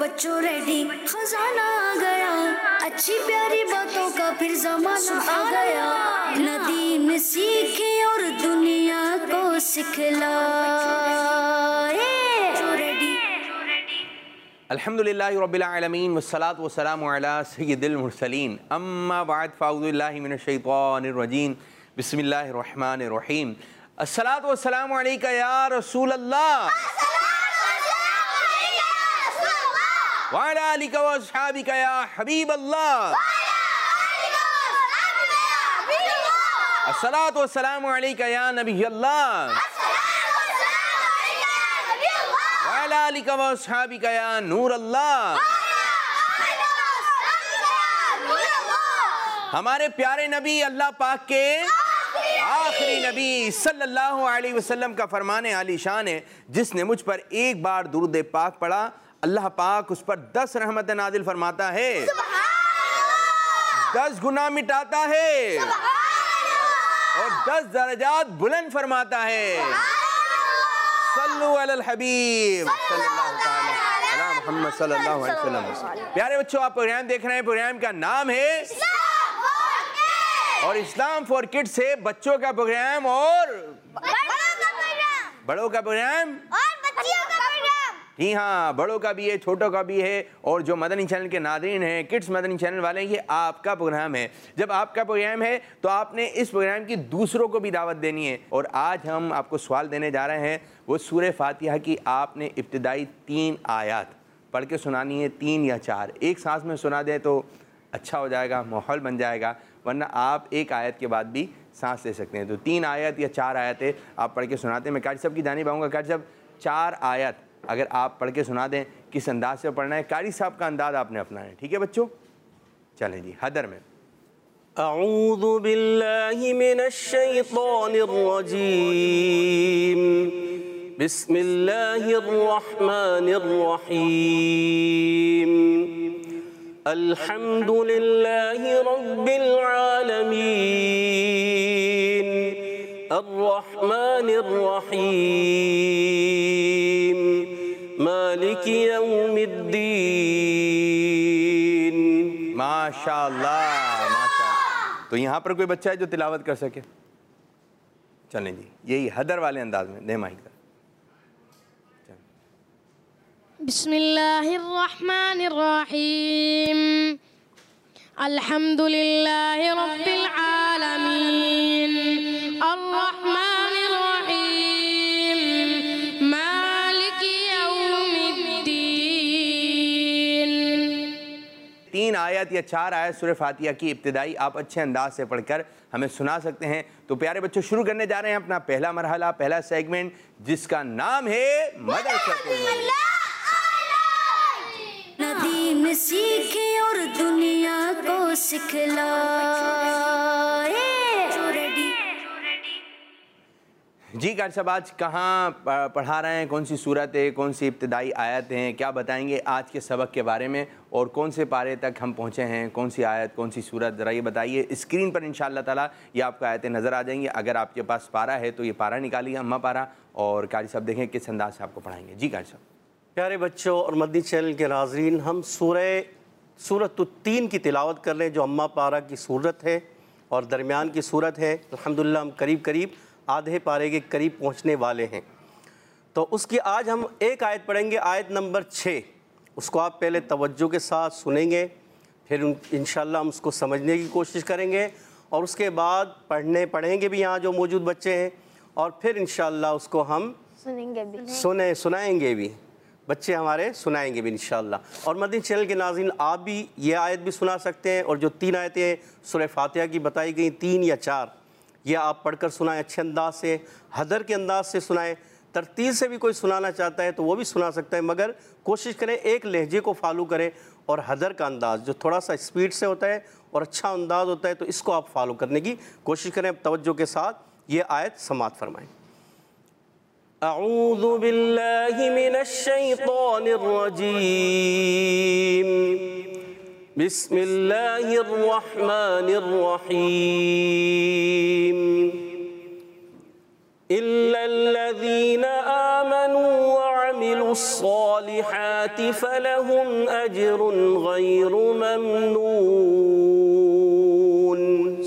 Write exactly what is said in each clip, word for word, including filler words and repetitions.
बच्चों रेडी, खजाना आ गया, अच्छी प्यारी बातों का फिर जमाना आ गया। नदी में सीखे और दुनिया को सिखलाए। अल्हम्दुलिल्लाहि रब्बिल आलमीन वस्सलातु वस्सलामु अला सय्यिदिल मुरसलीन अम्मा बाद फ़अऊज़ु बिल्लाहि मिनश शैतानिर रजीम बिस्मिल्लाहिर रहमानिर रहीम। अस्सलातु वस्सलामु अलैका या रसूल अल्लाह व अला आलिका व अस्हाबिका या हबीब अल्लाह। अस्सलातु वस्सलामु अलैका या नबी अल्लाह व अला आलिका व अस्हाबिका या नूर अल्लाह। हमारे प्यारे नबी अल्लाह पाक के आखिरी नबी सल्लल्लाहु अलैहि वसल्लम का फरमाने आली शान है, जिसने मुझ पर एक बार दुरूद पाक पढ़ा अल्लाह पाक उस पर दस रहमत नाजिल फरमाता है, दस गुनाह मिटाता है और दस दर्जात बुलंद फरमाता है। सल्लु अलल हबीब सल्लल्लाहु तआला अला मुहम्मद सल्लल्लाहु अलैहि वसल्लम। प्यारे बच्चों, आप प्रोग्राम देख रहे हैं, प्रोग्राम का नाम है और इस्लाम फॉर किड्स है बच्चों का प्रोग्राम और बड़ों का प्रोग्राम और बच्चियों का प्रोग्राम। जी हाँ, बड़ों का भी है, छोटों का भी है और जो मदनी चैनल के नाज़रीन हैं, किड्स मदनी चैनल वाले, ये आपका प्रोग्राम है। जब आपका प्रोग्राम है तो आपने इस प्रोग्राम की दूसरों को भी दावत देनी है। और आज हम आपको सवाल देने जा रहे हैं, वो सूरह फातिहा की आपने इब्तिदाई तीन आयत पढ़ के सुनानी है, तीन या चार। एक सांस में सुना दें तो अच्छा हो जाएगा, माहौल बन जाएगा, वरना आप एक आयत के बाद भी सांस ले सकते हैं। तो तीन आयत या चार आयतें आप पढ़ के सुनाते हैं। मैं कारी साहब की जानिब आऊँगा। कारी साहब, चार आयत अगर आप पढ़ के सुना दें, किस अंदाज से पढ़ना है, कारी साहब का अंदाज आपने अपना है, ठीक है बच्चों? चलें जी, हदर में। अऊज़ु बिल्लाहि मिनश शैतानिर रजीम बिस्मिल्लाहिर रहमानिर रहीम। अल्हम्दुलिल्लाहि रब्बिल आलमीन अर्रहमानिर रहीम मालिकि यौमिद्दीन। माशाअल्लाह, माशाअल्लाह। तो यहाँ पर कोई बच्चा है जो तिलावत कर सके? चलें जी, यही हदर वाले अंदाज में दे माइक। बिस्मिल्लाहिर्रहमानिर्रहीम अल्हम्दुलिल्लाहि रब्बिल आलमीन अर्रहमानिर्रहीम मालिकि यौमिद्दीन। तीन आयत या चार आयत सूरह फातिहा की इब्तिदाई आप अच्छे अंदाज से पढ़कर हमें सुना सकते हैं। तो प्यारे बच्चों, शुरू करने जा रहे हैं अपना पहला मरहला, पहला सेगमेंट, जिसका नाम है मदरसतुल नबी। नदी में सीखे और दुनिया को सिखलाए। जी कारी साहब, आज कहाँ पढ़ा रहे हैं, कौन सी सूरत है, कौन सी इब्तिदाई आयत हैं, क्या बताएंगे आज के सबक के बारे में और कौन से पारे तक हम पहुँचे हैं, कौन सी आयत, कौन सी सूरत, ज़रा ये बताइए। स्क्रीन पर इंशाअल्लाह ताला ये आपको आयतें नज़र आ जाएंगी। अगर आपके पास पारा है तो ये पारा निकालिए, अम्मा पारा, और कारी साहब देखें किस अंदाज से आपको पढ़ाएंगे। जी कारी साहब। प्यारे बच्चों और मदनी चैनल के नाज़रीन, हम सूरह सूरत तीन की तिलावत कर रहे हैं, जो अम्मा पारा की सूरत है और दरमियान की सूरत है। अल्हम्दुलिल्लाह हम करीब करीब आधे पारे के करीब पहुंचने वाले हैं। तो उसकी आज हम एक आयत पढ़ेंगे, आयत नंबर छः। उसको आप पहले तवज्जो के साथ सुनेंगे, फिर इंशाअल्लाह हम उसको समझने की कोशिश करेंगे और उसके बाद पढ़ने पढ़ेंगे भी यहाँ जो मौजूद बच्चे हैं, और फिर इंशाअल्लाह उसको हम सुनेंगे भी, सुने सुनाएंगे भी, बच्चे हमारे सुनाएंगे भी इंशाअल्लाह। और मदनी चैनल के नाज़रीन, आप भी ये आयत भी सुना सकते हैं, और जो तीन आयतें सूरह फातिहा की बताई गई, तीन या चार, ये आप पढ़कर सुनाएं अच्छे अंदाज से, हदर के अंदाज से सुनाएं। तरतील से भी कोई सुनाना चाहता है तो वो भी सुना सकता है, मगर कोशिश करें एक लहजे को फॉलो करें, और हदर का अंदाज़ जो थोड़ा सा स्पीड से होता है और अच्छा अंदाज़ होता है, तो इसको आप फॉलो करने की कोशिश करें। अब तवज्जो के साथ ये आयत समात फरमाएँ। अऊज़ु बिल्लाहि मिनश शैतानिर रजीम बिस्मिल्लाहिर रहमानिर रहीम इल्लल्लज़ीना आमनू व अमिलुस्सॉलिहाति फलहुम अजरुन गैरु ममनून।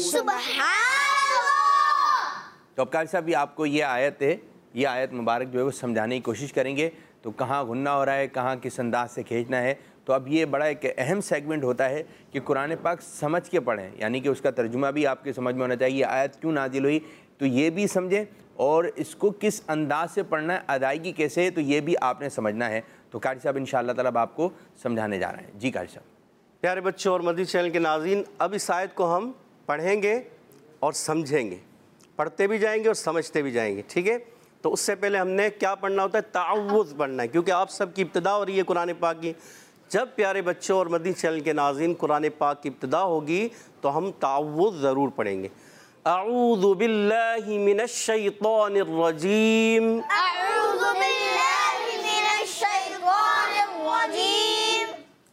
तो अब कारी साहब ये आपको ये आयत है, ये आयत मुबारक जो है वो समझाने की कोशिश करेंगे। तो कहाँ गुन्ना हो रहा है, कहाँ किस अंदाज से खींचना है। तो अब ये बड़ा एक अहम सेगमेंट होता है कि कुरान पाक समझ के पढ़ें, यानी कि उसका तर्जुमा भी आपके समझ में होना चाहिए। आयत क्यों नाजिल हुई तो ये भी समझें, और इसको किस अंदाज से पढ़ना है, अदायगी कैसे है, तो ये भी आपने समझना है। तो कारी साहब इंशाअल्लाह ताला आपको समझाने जा रहे हैं। जी कारी साहब। प्यारे बच्चों और मदनी चैनल के नाज़रीन, अब इस आयत को हम पढ़ेंगे और समझेंगे, पढ़ते भी जाएंगे और समझते भी जाएंगे, ठीक है। तो उससे पहले हमने क्या पढ़ना होता है, ताउज़ पढ़ना है, क्योंकि आप सबकी इब्तिदा हो रही है कुरान पाक की। जब प्यारे बच्चों और मदनी चैनल के नाज़रीन कुरान पाक की इब्तिदा होगी तो हम ताउज़ ज़रूर पढ़ेंगे। अऊज़ु बिल्लाहि मिनश शैतानिर रजीम, अऊज़ु बिल्लाहि मिनश शैतानिर रजीम,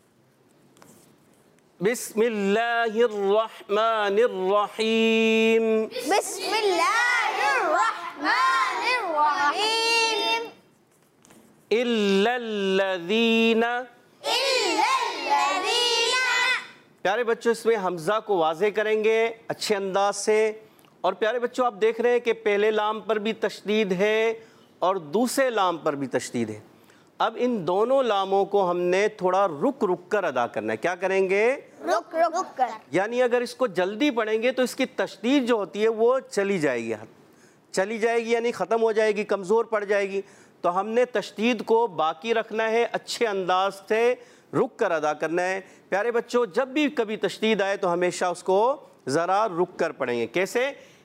बिस्मिल्लाहिर रहमानिर रहीम, बिस्मिल्लाहिर रहमानिर रहीम, इल्लल्लज़ीना। इल्लल्लज़ीना। प्यारे बच्चों इसमें हमज़ा को वाज़े करेंगे अच्छे अंदाज से। और प्यारे बच्चों आप देख रहे हैं कि पहले लाम पर भी तशदीद है और दूसरे लाम पर भी तशदीद है। अब इन दोनों लामों को हमने थोड़ा रुक रुक कर अदा करना है। क्या करेंगे, रुक रुक कर, यानी अगर इसको जल्दी पढ़ेंगे तो इसकी तशदीद जो होती है वो चली जाएगी, चली जाएगी यानी ख़त्म हो जाएगी, कमज़ोर पड़ जाएगी। तो हमने तशदीद को बाकी रखना है, अच्छे अंदाज से रुक कर अदा करना है। प्यारे बच्चों जब भी कभी तशदीद आए तो हमेशा उसको ज़रा रुक कर पढ़ेंगे। कैसे,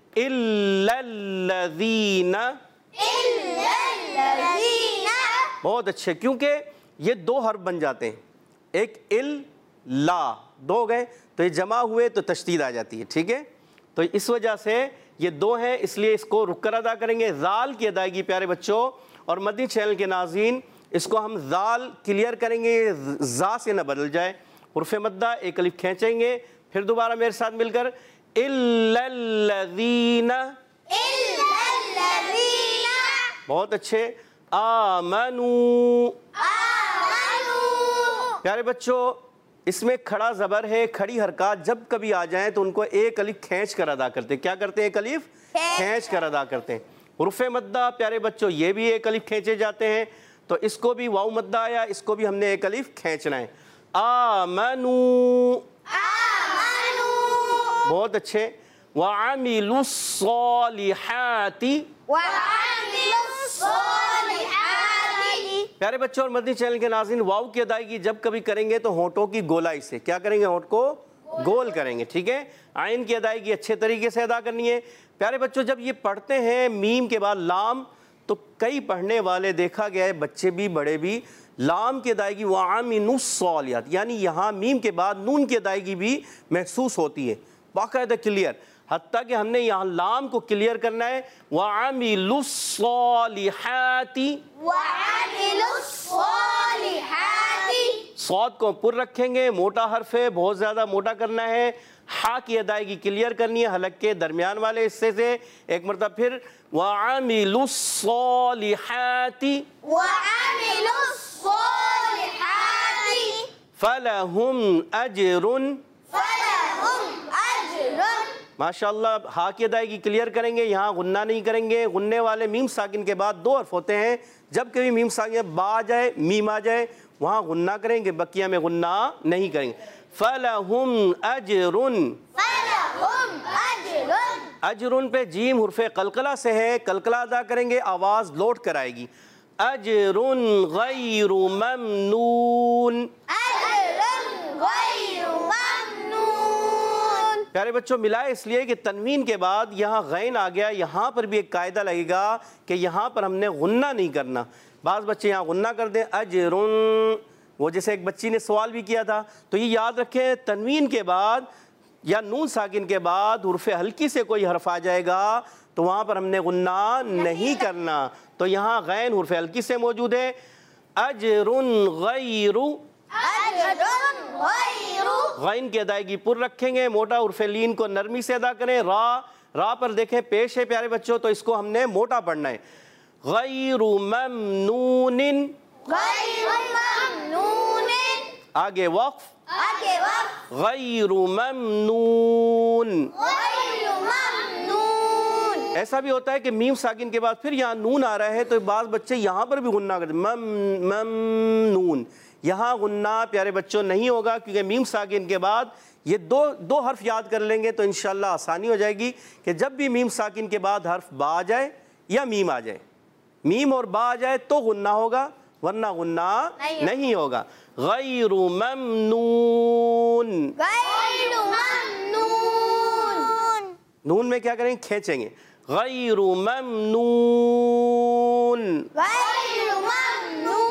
इल्लल्लज़ीना, इल्लल्लज़ीना। बहुत अच्छे, क्योंकि ये दो हर्फ बन जाते हैं, एक इल ला, दो गए तो ये जमा हुए तो तशदीद आ जाती है, ठीक है। तो इस वजह से ये दो हैं, इसलिए इसको रुक कर अदा करेंगे। ज़ाल की अदायगी प्यारे बच्चों और मदनी चैनल के नाज़रीन, इसको हम ज़ाल क्लियर करेंगे, ज़ा से न बदल जाए। हुर्फ़े मद्दा एक अलिफ खींचेंगे, फिर दोबारा मेरे साथ मिलकर इल्लल्लज़ीना, इल्लल्लज़ीना। बहुत अच्छे, आमनू। आमनू। प्यारे बच्चों इसमें खड़ा ज़बर है, खड़ी हरकत जब कभी आ जाए तो उनको एक अलिफ खींच कर अदा करते हैं। क्या करते हैं, एक अलिफ खींच कर अदा करते हैं। हुर्फ़े मद्दा प्यारे बच्चों ये भी एक अलिफ खींचे जाते हैं, तो इसको भी वाउ मद्दा आया, इसको भी हमने एक अलिफ खींचना है। आमनू, आमनू। बहुत अच्छे, वअमिलुस्सॉलिहाति, वअमिलुस्सॉलिहाति। प्यारे बच्चों और मदनी चैनल के नाज़रीन वाव की अदायगी जब कभी करेंगे तो होंठों की गोलाई से, क्या करेंगे, होंठ को गोल करेंगे, ठीक है। आइन की अदायगी अच्छे तरीके से अदा करनी है। प्यारे बच्चों जब ये पढ़ते हैं मीम के बाद लाम, तो कई पढ़ने वाले देखा गया है, बच्चे भी बड़े भी, लाम की अदायगी वअमिलुस्सॉलिहात, यानी यहाँ मीम के बाद नून की अदायगी भी महसूस होती है, बाकायदा क्लियर। हत्ता कि हमने यहाँ लाम को क्लियर करना है, वअमिलुस्सॉलिहाति, वअमिलुस्सॉलिहाति। सौद को पुर रखेंगे, मोटा हर्फ है, बहुत ज़्यादा मोटा करना है। हा की अदायगी क्लियर करनी है हलक के दरमियान वाले हिस्से से। एक मरतबा फिर वअमिलुस्सॉलिहाति, वअमिलुस्सॉलिहाति। फलहुम अजरुन, फलहुम अजरुन। माशाअल्लाह। हा की अदायगी क्लियर करेंगे, यहाँ गुन्ना नहीं करेंगे। गुन्ने वाले मीम साकिन के बाद दो हर्फ होते हैं, जब कभी मीम साकिन बा आ जाए, मीम आ जाए, वहाँ गुन्ना करेंगे, बकिया में गुन्ना नहीं करेंगे। फलहुम अजरुन, फलहुम अजरुन। अजरुन पे जीम हुर्फे कलकला से है, कलकला अदा करेंगे, आवाज़ लौट कर आएगी। अजरुन गैरु ममनून, अजरुन गैरु ममनून। प्यारे बच्चों मिलाए इसलिए कि तनवीन के बाद यहाँ गैन आ गया। यहाँ पर भी एक कायदा लगेगा कि यहाँ पर हमने गुन्ना नहीं करना। बाज़ बच्चे यहाँ गुन्ना कर दें, अजरुन, वो जैसे एक बच्ची ने सवाल भी किया था। तो ये याद रखें, तनवीन के बाद या नून साकिन के बाद हुर्फ़े हल्की से कोई हर्फ आ जाएगा तो वहाँ पर हमने गुन्ना नहीं करना। तो यहाँ गैन हुर्फ़े हल्की से मौजूद है। अजरुन गैरु, अजरुन गैरु। गैन की अदायगी पुर रखेंगे, मोटा उर्फ़े लीन को नरमी से अदा करें। रा रा पर देखें पेश है प्यारे बच्चों, तो इसको हमने मोटा पढ़ना है। गैरु ममनूनिन, गैरु ममनूनिन, आगे वक्फ, आगे वक्फ, गैरु ममनून। गैरु ममनून। ऐसा भी होता है कि मीम साकिन के बाद फिर यहाँ नून आ रहा है, तो बाज़ बच्चे यहाँ पर भी गुन्ना करते मम ममनून। यहाँ गुन्ना प्यारे बच्चों नहीं होगा, क्योंकि मीम साकिन के बाद ये दो दो हर्फ याद कर लेंगे तो इंशाल्लाह आसानी हो जाएगी कि जब भी मीम साकिन के बाद हर्फ बा आ जाए या मीम आ जाए, मीम और बा आ जाए तो गुन्ना होगा, वरना गुन्ना नहीं, नहीं होगा। गैरु ममनून, गैरु ममनून। नून में क्या करेंगे, खींचेंगे। गैरु ममनून, गैरु ममनून।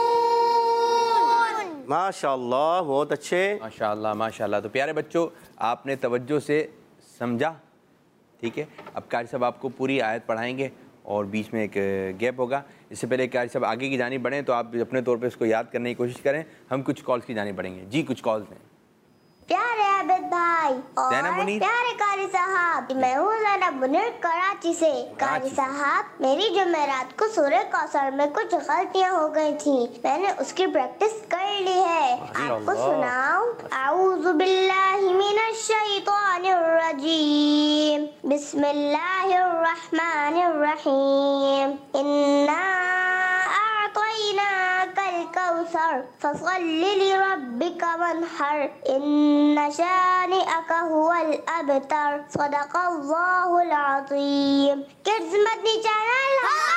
माशाअल्लाह, बहुत अच्छे, माशाअल्लाह माशाअल्लाह। तो प्यारे बच्चों, आपने तवज्जो से समझा, ठीक है। अब कारी साहब आपको पूरी आयत पढ़ाएंगे और बीच में एक गैप होगा। इससे पहले कारी साहब आगे की जानी बढ़ें तो आप अपने तौर पे इसको याद करने की कोशिश करें। हम कुछ कॉल्स की जानी बढ़ेंगे। जी, कुछ कॉल्स हैं। प्यारे आबिद भाई जैनब और मुनीर। प्यारे कारी साहब, मैं हूँ जैनब मुनीर कराची से। कारी साहब, मेरी जुमेरात को सूरह कौसर में कुछ गलतियाँ हो गई थी, मैंने उसकी प्रैक्टिस कर ली है, आपको सुनाऊं? आऊज़ु बिल्लाहि मिनश शैतानिर रजीम, बिस्मिल्लाहिर रहमानिर रहीम। इन्ना अअतैनाकल कौसर फसल्लि लिरब्बिका वन्हर, इन्न शानिअका हुवल अबतर। सदक़ल्लाहुल अज़ीम। किड्स मदनी चैनल,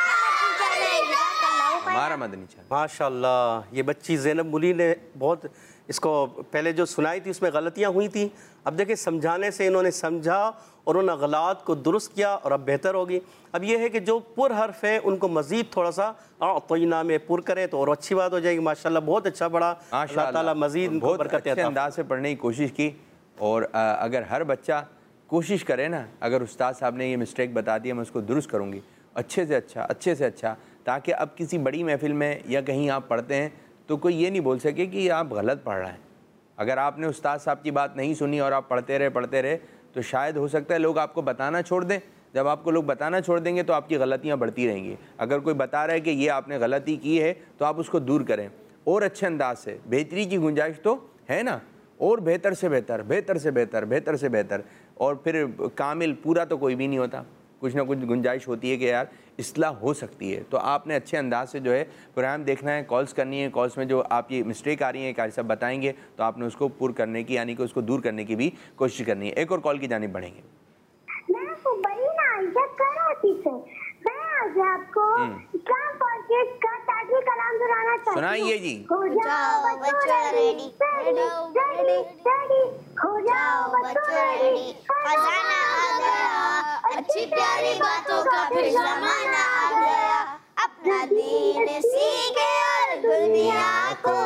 हमारा मदनी चैनल। माशाअल्लाह। ये बच्ची ज़ैनब मुनीर ने बहुत इसको पहले जो सुनाई थी उसमें गलतियाँ हुई थी, अब देखिए समझाने से इन्होंने समझा और उन गलत को दुरुस्त किया और अब बेहतर होगी। अब ये है कि जो पुर हर्फ है उनको मज़ीद थोड़ा सा अतैना में पुर करें तो और अच्छी बात हो जाएगी। माशाअल्लाह, बहुत अच्छा पढ़ा, अल्लाह ताला मज़ीद इनको बहुत बरकत अच्छे अता अंदाज से पढ़ने की कोशिश की। और आ, अगर हर बच्चा कोशिश करे ना, अगर उस्ताद साहब ने ये मिस्टेक बता दी, मैं उसको दुरुस्त करूँगी अच्छे से अच्छा, अच्छे से अच्छा, ताकि अब किसी बड़ी महफिल में या कहीं आप पढ़ते हैं तो कोई ये नहीं बोल सके कि आप गलत पढ़ रहे हैं। अगर आपने उस्ताद साहब की बात नहीं सुनी और आप पढ़ते रहे पढ़ते रहे तो शायद हो सकता है लोग आपको बताना छोड़ दें। जब आपको लोग बताना छोड़ देंगे तो आपकी गलतियाँ बढ़ती रहेंगी। अगर कोई बता रहा है कि ये आपने गलती की है तो आप उसको दूर करें और अच्छे अंदाज से। बेहतरी की गुंजाइश तो है ना, और बेहतर से बेहतर, बेहतर से बेहतर, बेहतर से बेहतर। और फिर कामिल पूरा तो कोई भी नहीं होता, कुछ ना कुछ गुंजाइश होती है कि यार इस्लाह हो सकती है। तो आपने अच्छे अंदाज से जो है प्रोग्राम देखना है, कॉल्स करनी है। कॉल्स में जो आप ये मिस्टेक आ रही है कारी साहब बताएंगे तो आपने उसको पूर करने की, यानी कि उसको दूर करने की भी कोशिश करनी है। एक और कॉल की जानिब बढ़ेंगे। मैं सुबरीना आयशा कराची से। मैं आज आपको इस्लाम पॉडकास्ट का ताजी कलाम सुनाना चाहती हूँ। सुनाइए जी। हो जाओ बच्चों रेडी, रेडी, रेडी, रेडी, हो जाओ बच्चों रेडी, खजाना आ गया, अच्छी प्यारी बातों का फिर जमाना आ गया, अपना दीन सीखे और दुनिया को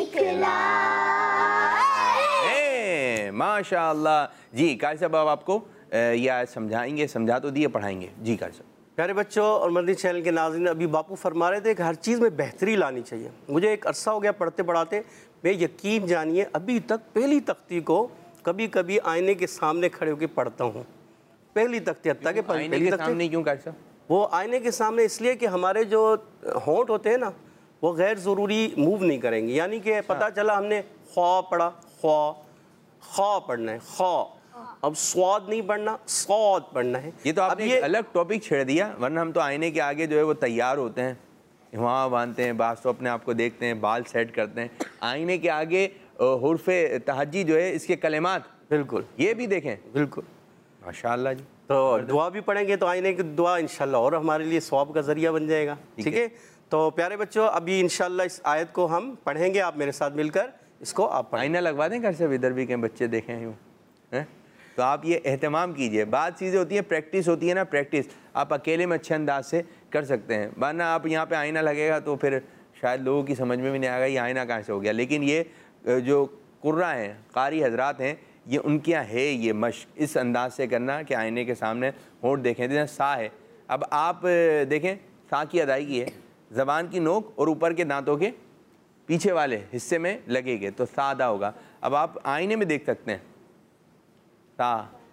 सिखलाए। माशाअल्लाह। जी कारी साहब, अब आपको ये आयत समझाएंगे, समझा तो दिए, पढ़ाएंगे। जी कारी साहब। प्यारे बच्चों और मदनी चैनल के नाज़रीन, अभी बापू फरमा रहे थे कि हर चीज़ में बेहतरी लानी चाहिए। मुझे एक अरसा हो गया पढ़ते पढ़ाते, मैं यकीन जानिए अभी तक पहली तख्ती को कभी कभी आईने के सामने खड़े होकर पढ़ता हूँ। पहली तख्ती, हत्ता के आईने के सामने क्यों कारी साहब? वो आईने के सामने इसलिए कि हमारे जो होंठ होते हैं ना, वो गैर ज़रूरी मूव नहीं करेंगे। यानी कि पता चला हमने ख्वा पढ़ा, ख्वा ख्वा पढ़ना है, ख्वा, अब स्वाद नहीं पढ़ना, सौद पढ़ना है। ये तो आपने एक अलग टॉपिक छेड़ दिया, वरना हम तो आईने के आगे जो है वो तैयार होते हैं, वहाँ बांधते हैं, बास तो अपने आप को देखते हैं, बाल सेट करते हैं। आईने के आगे हुर्फ़े तहज्जी जो है, इसके कलेमात, बिल्कुल ये भी देखें। बिल्कुल, माशाअल्लाह जी। तो दुआ भी पढ़ेंगे तो आईने की दुआ इंशाल्लाह और हमारे लिए सवाब का ज़रिया बन जाएगा। ठीक है, तो प्यारे बच्चों अभी इंशाल्लाह इस आयत को हम पढ़ेंगे, आप मेरे साथ मिलकर इसको आप पढ़ें। आईना लगवा दें घर से, इधर भी कहीं बच्चे देखें यूँ हैं, तो आप ये एहतमाम कीजिए। बात चीज़ें होती हैं, प्रैक्टिस होती है ना, प्रैक्टिस आप अकेले में अच्छे अंदाज से कर सकते हैं, वरना आप यहाँ पे आईना लगेगा तो फिर शायद लोगों की समझ में भी नहीं आएगा ये आईना कहाँ से हो गया। लेकिन ये जो कुर्रा हैं, कारी हजरात हैं, ये उनके यहाँ है ये मश्क, इस अंदाज से करना कि आईने के सामने होंठ देखें, जैसे सा है। अब आप देखें, सा की अदायगी है, ज़बान की नोक और ऊपर के दांतों के पीछे वाले हिस्से में लगेंगे तो सा अदा होगा। अब आप आईने में देख सकते हैं, सा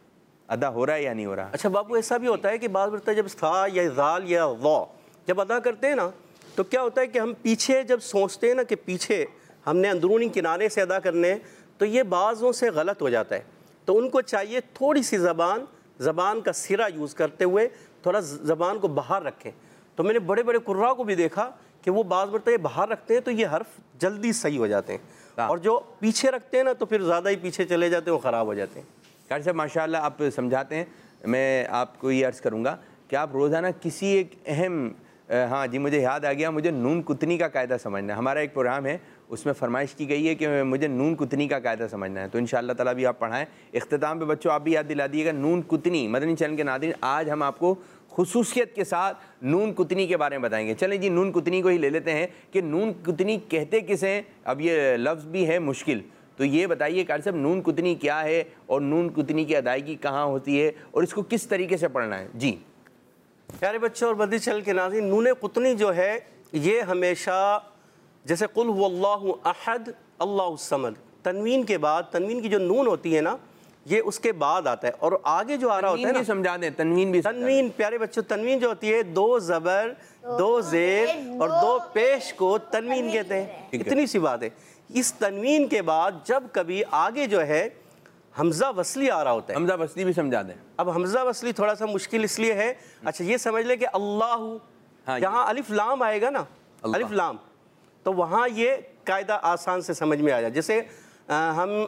अदा हो रहा है या नहीं हो रहा। अच्छा बाबू, ऐसा भी होता है कि बात बरता जब था या जाल या वा जब अदा करते हैं ना, तो क्या होता है कि हम पीछे जब सोचते हैं ना कि पीछे हमने अंदरूनी किनारे से अदा करने हैं, तो ये बाज़ों से गलत हो जाता है। तो उनको चाहिए थोड़ी सी ज़बान ज़बान का सिरा यूज़ करते हुए थोड़ा ज़बान को बाहर रखें। तो मैंने बड़े बड़े कुर्रा को भी देखा कि वो बाज़ बरता ये बाहर रखते हैं तो ये हर्फ जल्दी सही हो जाते हैं, और जो पीछे रखते हैं ना तो फिर ज़्यादा ही पीछे चले जाते हैं, वो ख़राब हो जाते हैं। कारी साहब माशाल्लाह आप समझाते हैं। मैं आपको ये अर्ज़ करूँगा कि आप रोज़ाना किसी एक अहम, हाँ जी मुझे याद आ गया, मुझे नून कुतनी का कायदा समझना है। हमारा एक प्रोग्राम है उसमें फरमाइश की गई है कि मुझे नून कुतनी का कायदा समझना है, तो इंशाअल्लाह ताला भी आप पढ़ाएं। इख्तिताम पे बच्चों आप भी याद दिला दिएगा नून कुतनी। मदनी चैनल के नाज़रीन, आज हम आपको खुसूसियत के साथ नून कुतनी के बारे में बताएंगे। चलें जी, नून कुतनी को ही ले लेते हैं कि नून कुतनी कहते किसे हैं। अब ये लफ्ज़ भी है मुश्किल, तो ये बताइए कारी साहब नून कुतनी क्या है और नून कुतनी की अदायगी कहाँ होती है और इसको किस तरीके से पढ़ना है। जी प्यारे बच्चों और मदनी चैनल के नाज़रीन, नून कुतनी जो है ये हमेशा जैसे कुल हुवल्लाहु अहद अल्लाहु समद, तनवीन के बाद तनवीन की जो नून होती है ना ये उसके बाद आता है, और आगे जो आ रहा होता है ना, समझा दें तनवीन भी। तनवीन प्यारे बच्चों, तनवीन जो होती है दो ज़बर दो ज़ेर और दो पेश को तनवीन कहते हैं। इतनी सी बात है। इस तनवीन के बाद जब कभी आगे जो है हमज़ा वसली आ रहा होता है, हमज़ा वसली भी समझा दें। अब हमज़ा वसली थोड़ा सा मुश्किल इसलिए है, अच्छा ये समझ ले कि अल्लाह, हाँ, जहाँ अलिफ लाम आएगा ना, अलिफ लाम, तो वहाँ ये कायदा आसान से समझ में आ जाए। जैसे आ, हम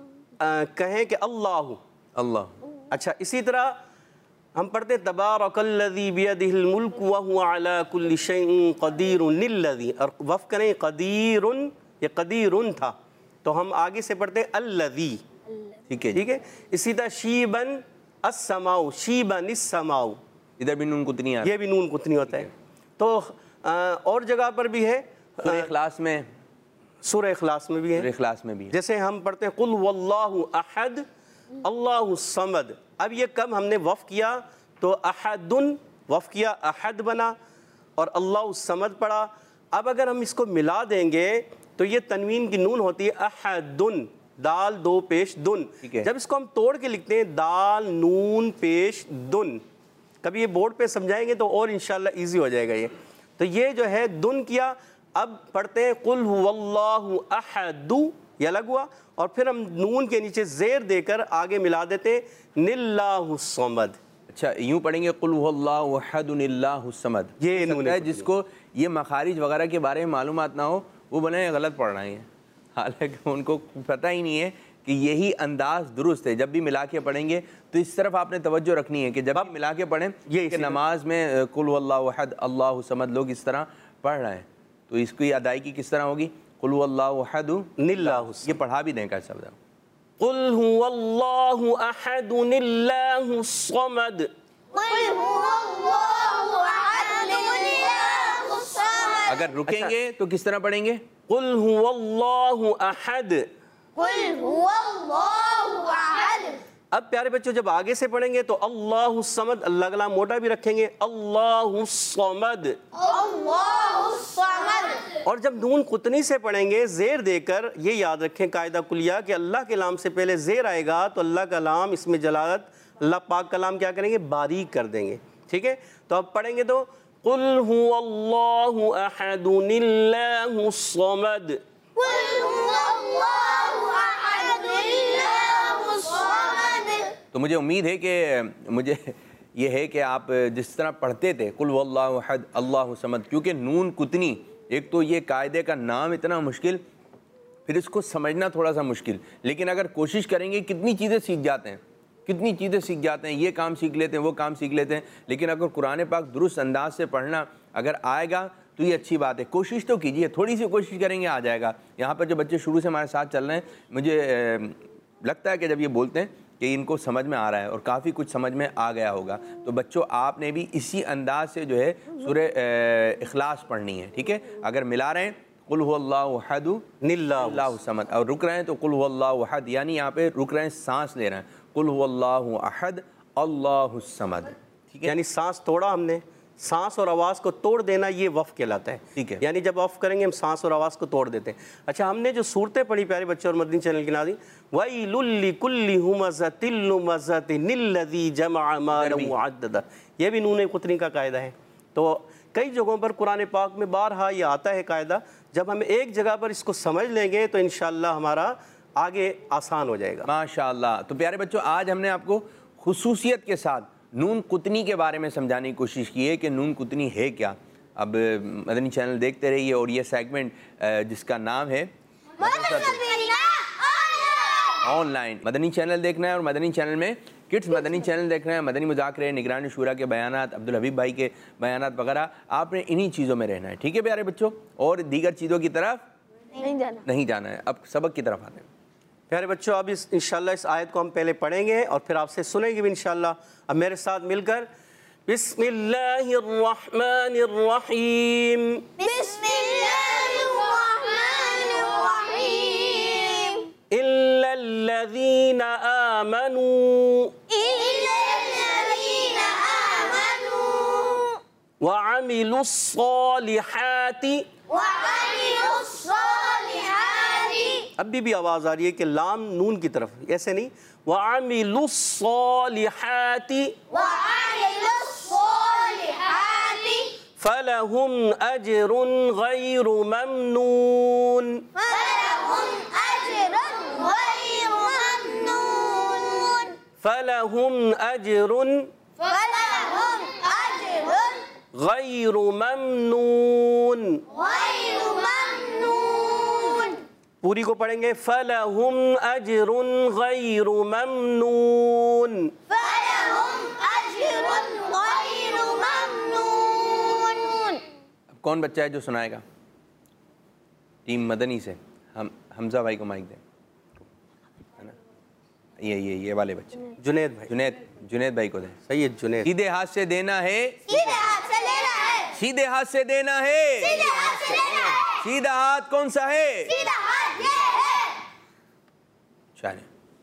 आ, कहें कि अल्लाह अल्लाह, अच्छा इसी तरह हम पढ़ते हैं तबारकल्लज़ी बियदिहिल मुल्क व हुवा अला कुल्लि शैइन क़दीरुन लिल्लज़ी, और वफ़ करें क़दीरुन, ये क़दीरुन था, तो हम आगे से पढ़ते हैं अल्लज़ी। ठीक है ठीक है। इसी तरह शीबन अस्समाउ, शीबन इस्समाउ, इधर भी नून कुतनी है, ये भी नून कुतनी होता है। तो आ, और जगह पर भी है, सूरह इखलास में, सूरह इखलास में भी है, सूरह इखलास में भी है। जैसे हम पढ़ते हैं कुल वल्लाहु अहद अल्लाहु समद। अब ये कब हमने वफ़ किया तो अहदुन वफ़ किया, अहद बना, और अल्लाहु समद पढ़ा। अब अगर हम इसको मिला देंगे तो ये तनवीन की नून होती है अहदुन, दाल दो पेश दुन। जब इसको हम तोड़ के लिखते हैं दाल नून पेश दुन, कभी ये बोर्ड पे समझाएंगे तो और इंशाल्लाह इजी हो जाएगा ये। तो ये जो है दुन किया। अब पढ़ते हैं कुल हुवल्लाहु अहदु, ये अलग हुआ, और फिर हम नून के नीचे ज़ेर देकर आगे मिला देते हैं निल्लाहु समद। अच्छा यूँ पढ़ेंगे कुल हुवल्लाहु अहदु निल्लाहु समद। ये नून है। जिसको ये मखारिज वगैरह के बारे में मालूमात ना हो वो बने गलत पढ़ रहे हैं, हालांकि उनको पता ही नहीं है कि यही अंदाज दुरुस्त है। जब भी मिला के पढ़ेंगे तो इस तरफ आपने तवज्जो रखनी है कि जब भी मिला के पढ़ें, ये कि नमाज में कुल हुवल्लाहु अहद अल्लाहु समद लोग इस तरह पढ़ रहे हैं, तो इसकी अदायगी किस तरह होगी। कुल हुवल्लाहु अहद निल्लाहु, ये पढ़ा भी दें कैसे शब्द, कुल हुवल्लाहु अहद निल्लाहु समद, कुल हुवल्लाहु अहद निल्लाहु समद। अगर रुकेंगे तो किस तरह पढ़ेंगे। कुल हुवल्लाहु अहद, कुल हुवल्लाहु अहद। अब प्यारे बच्चों जब आगे से पढ़ेंगे तो अल्लाहु समद, अल्लाह गला मोटा भी रखेंगे, अल्लाहु समद, अल्लाहु समद। और जब नून कुतनी से पढ़ेंगे ज़ेर देकर, ये याद रखें कायदा कुलिया कि अल्लाह के नाम से पहले ज़ेर आएगा तो अल्लाह का नाम, इसमें जलालत, अल्लाह पाक का नाम क्या करेंगे, बारीक कर देंगे। ठीक है। तो अब पढ़ेंगे तो कुल हुवल्लाहु अहदु निल्लाहु समद, कुल हुवल्लाहु अहद निल्लाहु समद। तो मुझे उम्मीद है कि मुझे ये है कि आप जिस तरह पढ़ते थे कुल हुवल्लाहु अहद अल्लाहु समद, क्योंकि नून कुतनी, एक तो ये कायदे का नाम इतना मुश्किल, फिर इसको समझना थोड़ा सा मुश्किल, लेकिन अगर कोशिश करेंगे कितनी चीज़ें सीख जाते हैं, कितनी चीज़ें सीख जाते हैं, ये काम सीख लेते हैं, वो काम सीख लेते हैं। लेकिन अगर कुरान पाक दुरुस्त अंदाज से पढ़ना अगर आएगा तो ये अच्छी बात है। कोशिश तो कीजिए, थोड़ी सी कोशिश करेंगे आ जाएगा। यहाँ पर जो बच्चे शुरू से हमारे साथ चल रहे हैं, मुझे लगता है कि जब ये बोलते हैं कि इनको समझ में आ रहा है और काफ़ी कुछ समझ में आ गया होगा, तो बच्चों आपने भी इसी अंदाज से जो है सूरह इखलास पढ़नी है। ठीक है। अगर मिला रहे हैं कुल हुवल्लाहु अहद निल्लाहु समद, और रुक रहे हैं तो कुल हुवल्लाहु अहद, यानी यहाँ पे रुक रहे हैं, सांस ले रहे हैं, कुल हुवल्लाहु अहद अल्लाहु समद। ठीक है, यानी सांस तोड़ा हमने, सांस और आवाज़ को तोड़ देना ये वफ़ कहलाता है। ठीक है। यानी जब ऑफ करेंगे हम सांस और आवाज़ को तोड़ देते हैं। अच्छा, हमने जो सूरतें पढ़ी प्यारे बच्चों और मदनी चैनल की नाज़रीन, वैलुल लिकुल्लि हुमज़तिल लुमज़तिन लज़ी जमअ मालन व अद्ददा, ये भी नून कुतनी का कायदा है। तो कई जगहों पर कुरान पाक में बारहा ये आता है कायदा। जब हम एक जगह पर इसको समझ लेंगे तो इंशाअल्लाह हमारा आगे आसान हो जाएगा। माशाअल्लाह। तो प्यारे बच्चों, आज हमने आपको खुसूसियत के साथ नून कुतनी के बारे में समझाने की कोशिश की है कि नून कुतनी है क्या। अब मदनी चैनल देखते रहिए और ये सेगमेंट जिसका नाम है ऑनलाइन, मदनी चैनल देखना है और मदनी चैनल में किड्स मदनी चैनल देखना है, मदनी मुज़ाकरे, निगरानी शूरा के बयानात, अब्दुल हबीब भाई के बयानात वगैरह, आपने इन्हीं चीज़ों में रहना है। ठीक है प्यारे बच्चों, और दीगर चीज़ों की तरफ नहीं जाना नहीं जाना है। अब सबक की तरफ आते हैं प्यारे बच्चों। अब इस इंशाल्लाह इस आयत को हम पहले पढ़ेंगे और फिर आपसे सुनेंगे भी इंशाल्लाह। अब मेरे साथ मिलकर बिस्मिल्लाहिर्रहमानिर्रहीम, बिस्मिल्लाहिर्रहमानिर्रहीम, इल्लल्लज़ीना आमनू इल्लल्लज़ीना आमनू व अमिलुस्सॉलिहाति, व अमिलुस्सॉलिहाति। अभी भी आवाज़ आ रही है कि लाम नून की तरफ, ऐसे नहीं, व अमिलुस्सॉलिहाति व अमिलुस्सॉलिहाति फलहुम अजरुन गैरु ममनून, फलहुम अजरुन गैरु ममनून, फलहुम अजरुन फलहुम अजरुन गैरु ममनून। गैरु ममनून। पूरी को पढ़ेंगे, फलहुम अजरुन गैरु ममनून, फलहुम अजरुन गैरु ममनून। अब कौन बच्चा है जो सुनाएगा? टीम मदनी से हम हमजा भाई को माइक दें, है ना? ये ये ये वाले बच्चे जुनेद भाई, जुनेद जुनेद भाई को दें। सैयद जुनेद। सीधे हाथ से देना है, सीधे हाथ से लेना है, सीधे हाथ से देना है। सीधे हाथ से लेना है। सीधा हाथ कौन सा है? सीधा हाथ ये है। चलें।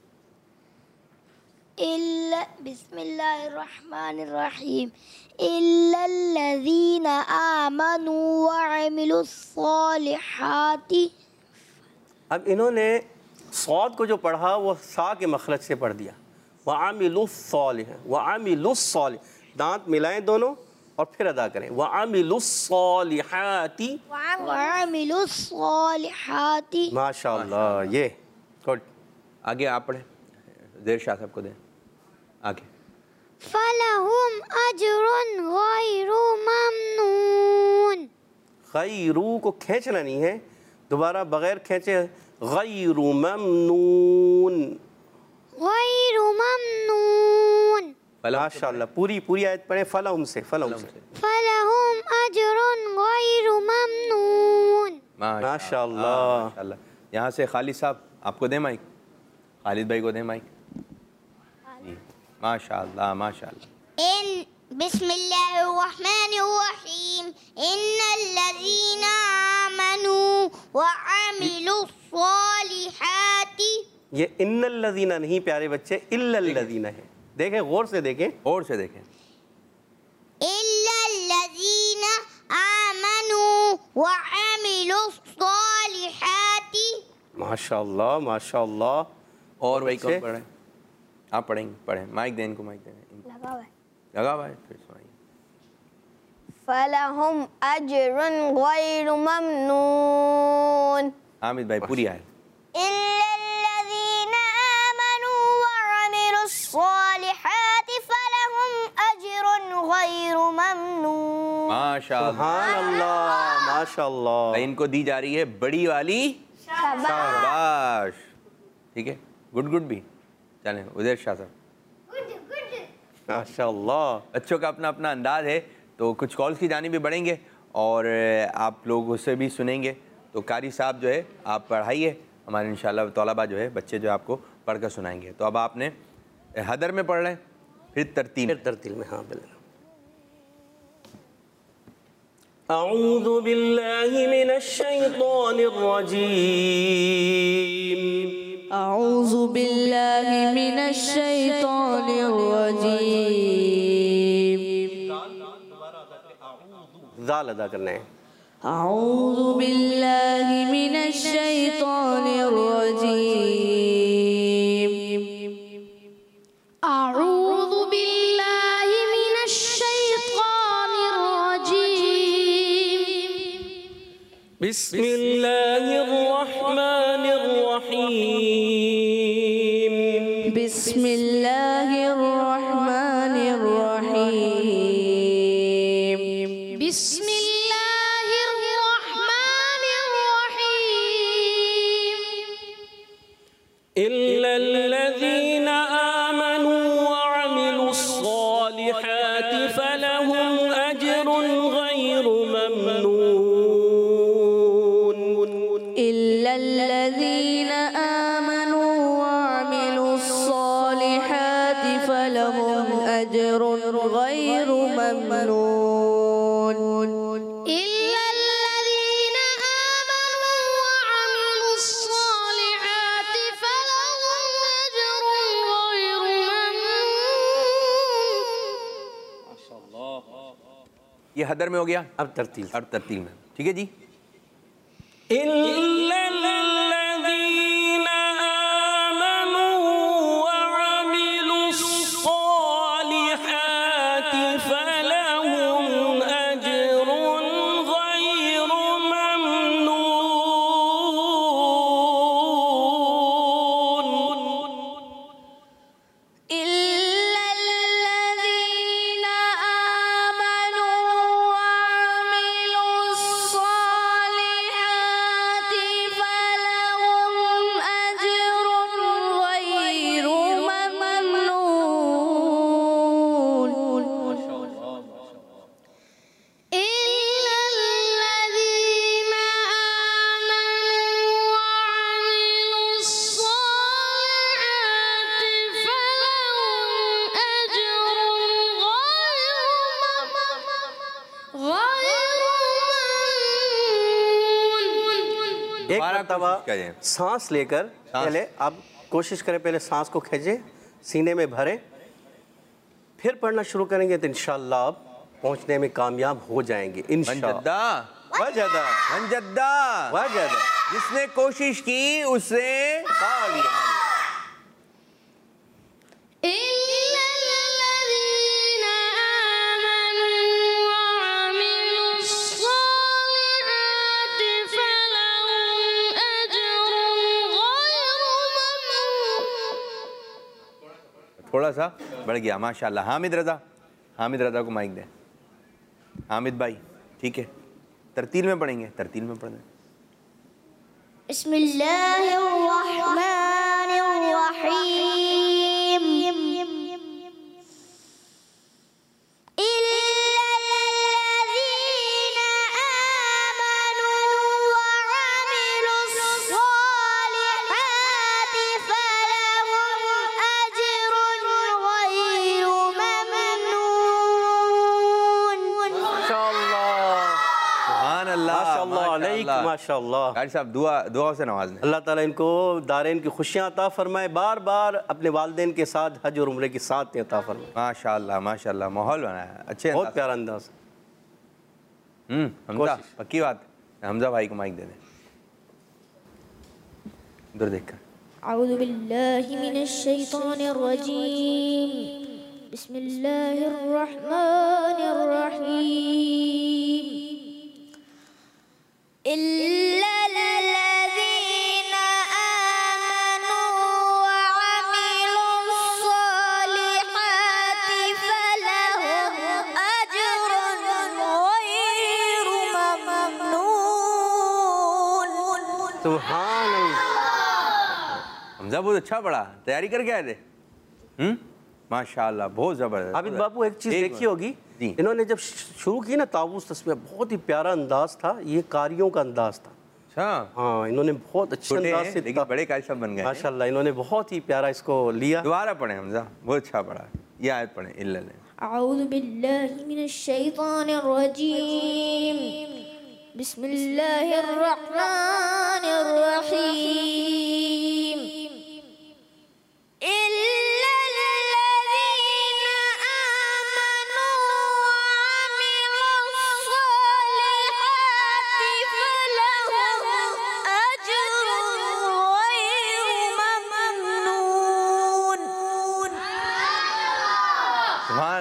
इल्ला बिस्मिल्लाहिर्रहमानिर्रहीम, इल्लल्लज़ीना आमनू व अमिलुस्सॉलिहाति। अब इन्होंने सौद को जो पढ़ा वो सा के मखरज से पढ़ दिया, व अमिलुस्सॉलिह, व अमिलुस्सॉलिह, दांत मिलाएं दोनों और फिर अदा करें, व अमिलुस्सॉलिहाति व अमिलुस्सॉलिहाति। माशाअल्लाह। ये गुड। आगे आप पढ़ें, देर शाह साहब को दें आगे। फलहुम अजरुन गैरु ममनून। गैरू को खींचना नहीं है, दोबारा बगैर खींचे, गैरु ममनून, गैरु ममनून। माशाअल्लाह। पूरी पूरी आयत पढ़ें, फलहुम से, फलहुम से। फलहुम अजरुन गैरु ममनून। माशाअल्लाह। माशाअल्लाह। यहाँ से खालिद साहब आपको दें माइक, खालिद भाई को दें माइक। माशाअल्लाह माशाअल्लाह। इन बिस्मिल्लाहिर्रहमानिर्रहीम, इन्नल्लज़ीना आमनू व अमिलुस्सॉलिहाति। ये इन्नल्लज़ीना नहीं प्यारे बच्चे, इल्लल्लज़ीना है। देखें, गौर से देखें, और से देखें। इल्लल्लज़ीना आमनू व अमिलुस्सॉलिहाति। माशाअल्लाह माशाअल्लाह। और वही कौन से? पढ़े? आप पढ़ेंगे, पढ़ें, माइक दें इनको, माइक दें। लगा हुआ है। लगा हुआ है, फिर सुनाइए। फलहुम अजरुन गैरु ममनून। हामिद भाई पूरी आयत। इल्लल्लज़ीना आमनू व अमिलुस्सॉलिहाति फलहुम अजरुन गैरु ममनून। माशाअल्लाह। सुभान अल्लाह माशाअल्लाह। इनको दी जा रही है बड़ी वाली शाबाश। ठीक है, गुड गुड भी। चलें उदय शाह साहब। माशाअल्लाह। बच्चों का अपना अपना अंदाज है, तो कुछ कॉल्स की जानी भी बढ़ेंगे और आप लोग उससे भी सुनेंगे। तो कारी साहब जो है आप पढ़ाइए, हमारे इंशाल्लाह तौलबा जो है बच्चे जो आपको पढ़ कर सुनाएंगे। तो अब आपने हदर में पढ़ लें, फिर तरतीब फिर तरतील में। हाँ बिल्कुल। अऊज़ु बिल्लाहि मिनश शैतानिर रजीम, अऊज़ु बिल्लाहि मिनश शैतानिर रजीम। अदा करना है। अऊज़ु बिल्लाहि मिनश शैतानिर रजीम। अऊज़ु बिल्लाहि मिनश शैतानिर रजीम। बिस्मिल्लाहिर रहमानिर रहीम। बिस्मिल्लाहिर रहमानिर रहीम। बिस्मिल्लाहिर रहमानिर रहीम। इल्लल्लज़ीना आमनू व अमिलुस्सालिहाति फलहुम अज्रुन गैरु ममनून। इल्लल्लज़ीना आमनू व अमिलुस्सालिहाति फलहुम अज्रुन गैरु ममनून। इल्लल्लज़ीना आमनू व अमिलुस्सालिहाति फलहुम अज्रुन गैरु ममनून। ये हदर में हो गया, अब तरतील और तरतील में, ठीक है जी। इल्लल्लज़ीना आमनू व अमिलुस्सालिहाति फलहुम अज्रुन गैरु ममनून। इल्लल्लज़ीना आमनू व अमिलुस्सालिहाति फलहुम अज्रुन गैरु ममनून। इल्लल्लज़ीना आमनू व अमिलुस्सालिहाति फलहुम अज्रुन गैरु एक दोबारा मरतबा कोशिश करें। सांस लेकर पहले आप कोशिश करें, पहले सांस को खींचें, सीने में भरें, फिर पढ़ना शुरू करेंगे तो इंशाअल्लाह आप पहुंचने में कामयाब हो जाएंगे इंशाअल्लाह। मनजद्दा वजदा मनजद्दा, वजदा। जिसने कोशिश की उसने पा लिया। इल्लल्लज़ीना आमनू व अमिलुस्सालिहाति फलहुम अज्रुन गैरु ममनून। थोड़ा सा बढ़ गया, माशाल्लाह। हामिद रजा, हामिद रजा को माइक दें। हामिद भाई, ठीक है, तरतील में पढ़ेंगे, तरतील में पढ़ें। बिस्मिल्लाहिर्रहमानिर्रहीम। इल्लल्लज़ीना आमनू व अमिलुस्सालिहाति फलहुम अज्रुन गैरु ममनून। माशाअल्लाह सुभान अल्लाह, माशाअल्लाह अलैक माशाअल्लाह। कारी साहब दुआ दुआओं से नवाज लें। अल्लाह ताला इनको दारैन की खुशियाँ अता फरमाए, बार बार अपने वालिदैन के साथ हज और उम्रे के साथ अता फरमाए। माशाल्लाह माशाल्लाह, माहौल बनाया अच्छे, बहुत प्यारा अंदाज। हम्म हमजा, पक्की बात। हमजा भाई को माइक दे दें, उधर देखकर। अऊज़ु बिल्लाहि मिनश शैतानिर रजीम। बिस्मिल्लाहिर रहमानिर रहीम। इल्लल्लज़ीना आमनू व अमिलुस्सालिहाति फलहुम अज्रुन गैरु ममनून। सुभान अल्लाह। हमजा बहुत अच्छा पढ़ा, तैयारी करके आए थे। हम्म माशाल्लाह, बहुत जबरदस्त। आबिद बाबू एक चीज़ एक देखी होगी, जी। इन्होंने जब शुरू की ना ताबूस तस्वीर, बहुत ही प्यारा अंदाज था, ये कारियों का अंदाज था। अच्छा, हाँ, इन्होंने बहुत अच्छे छोटे अंदाज हैं, से लेकिन बड़े कारी साहब बन गए। माशाल्लाह, इन्होंने बहुत ही प्यारा इसको लिया। दोबारा पढ़े हमजा, बहुत अच्छा पढ़ा। ये आयत पढ़े, इल्लल्लाह। अऊज़ु बिल्लाहि मिनश शैतानिर रजीम। बिस्मिल्लाहिर रहमानिर रहीम। इल्लल्लज़ीना आमनू व अमिलुस्सालिहाति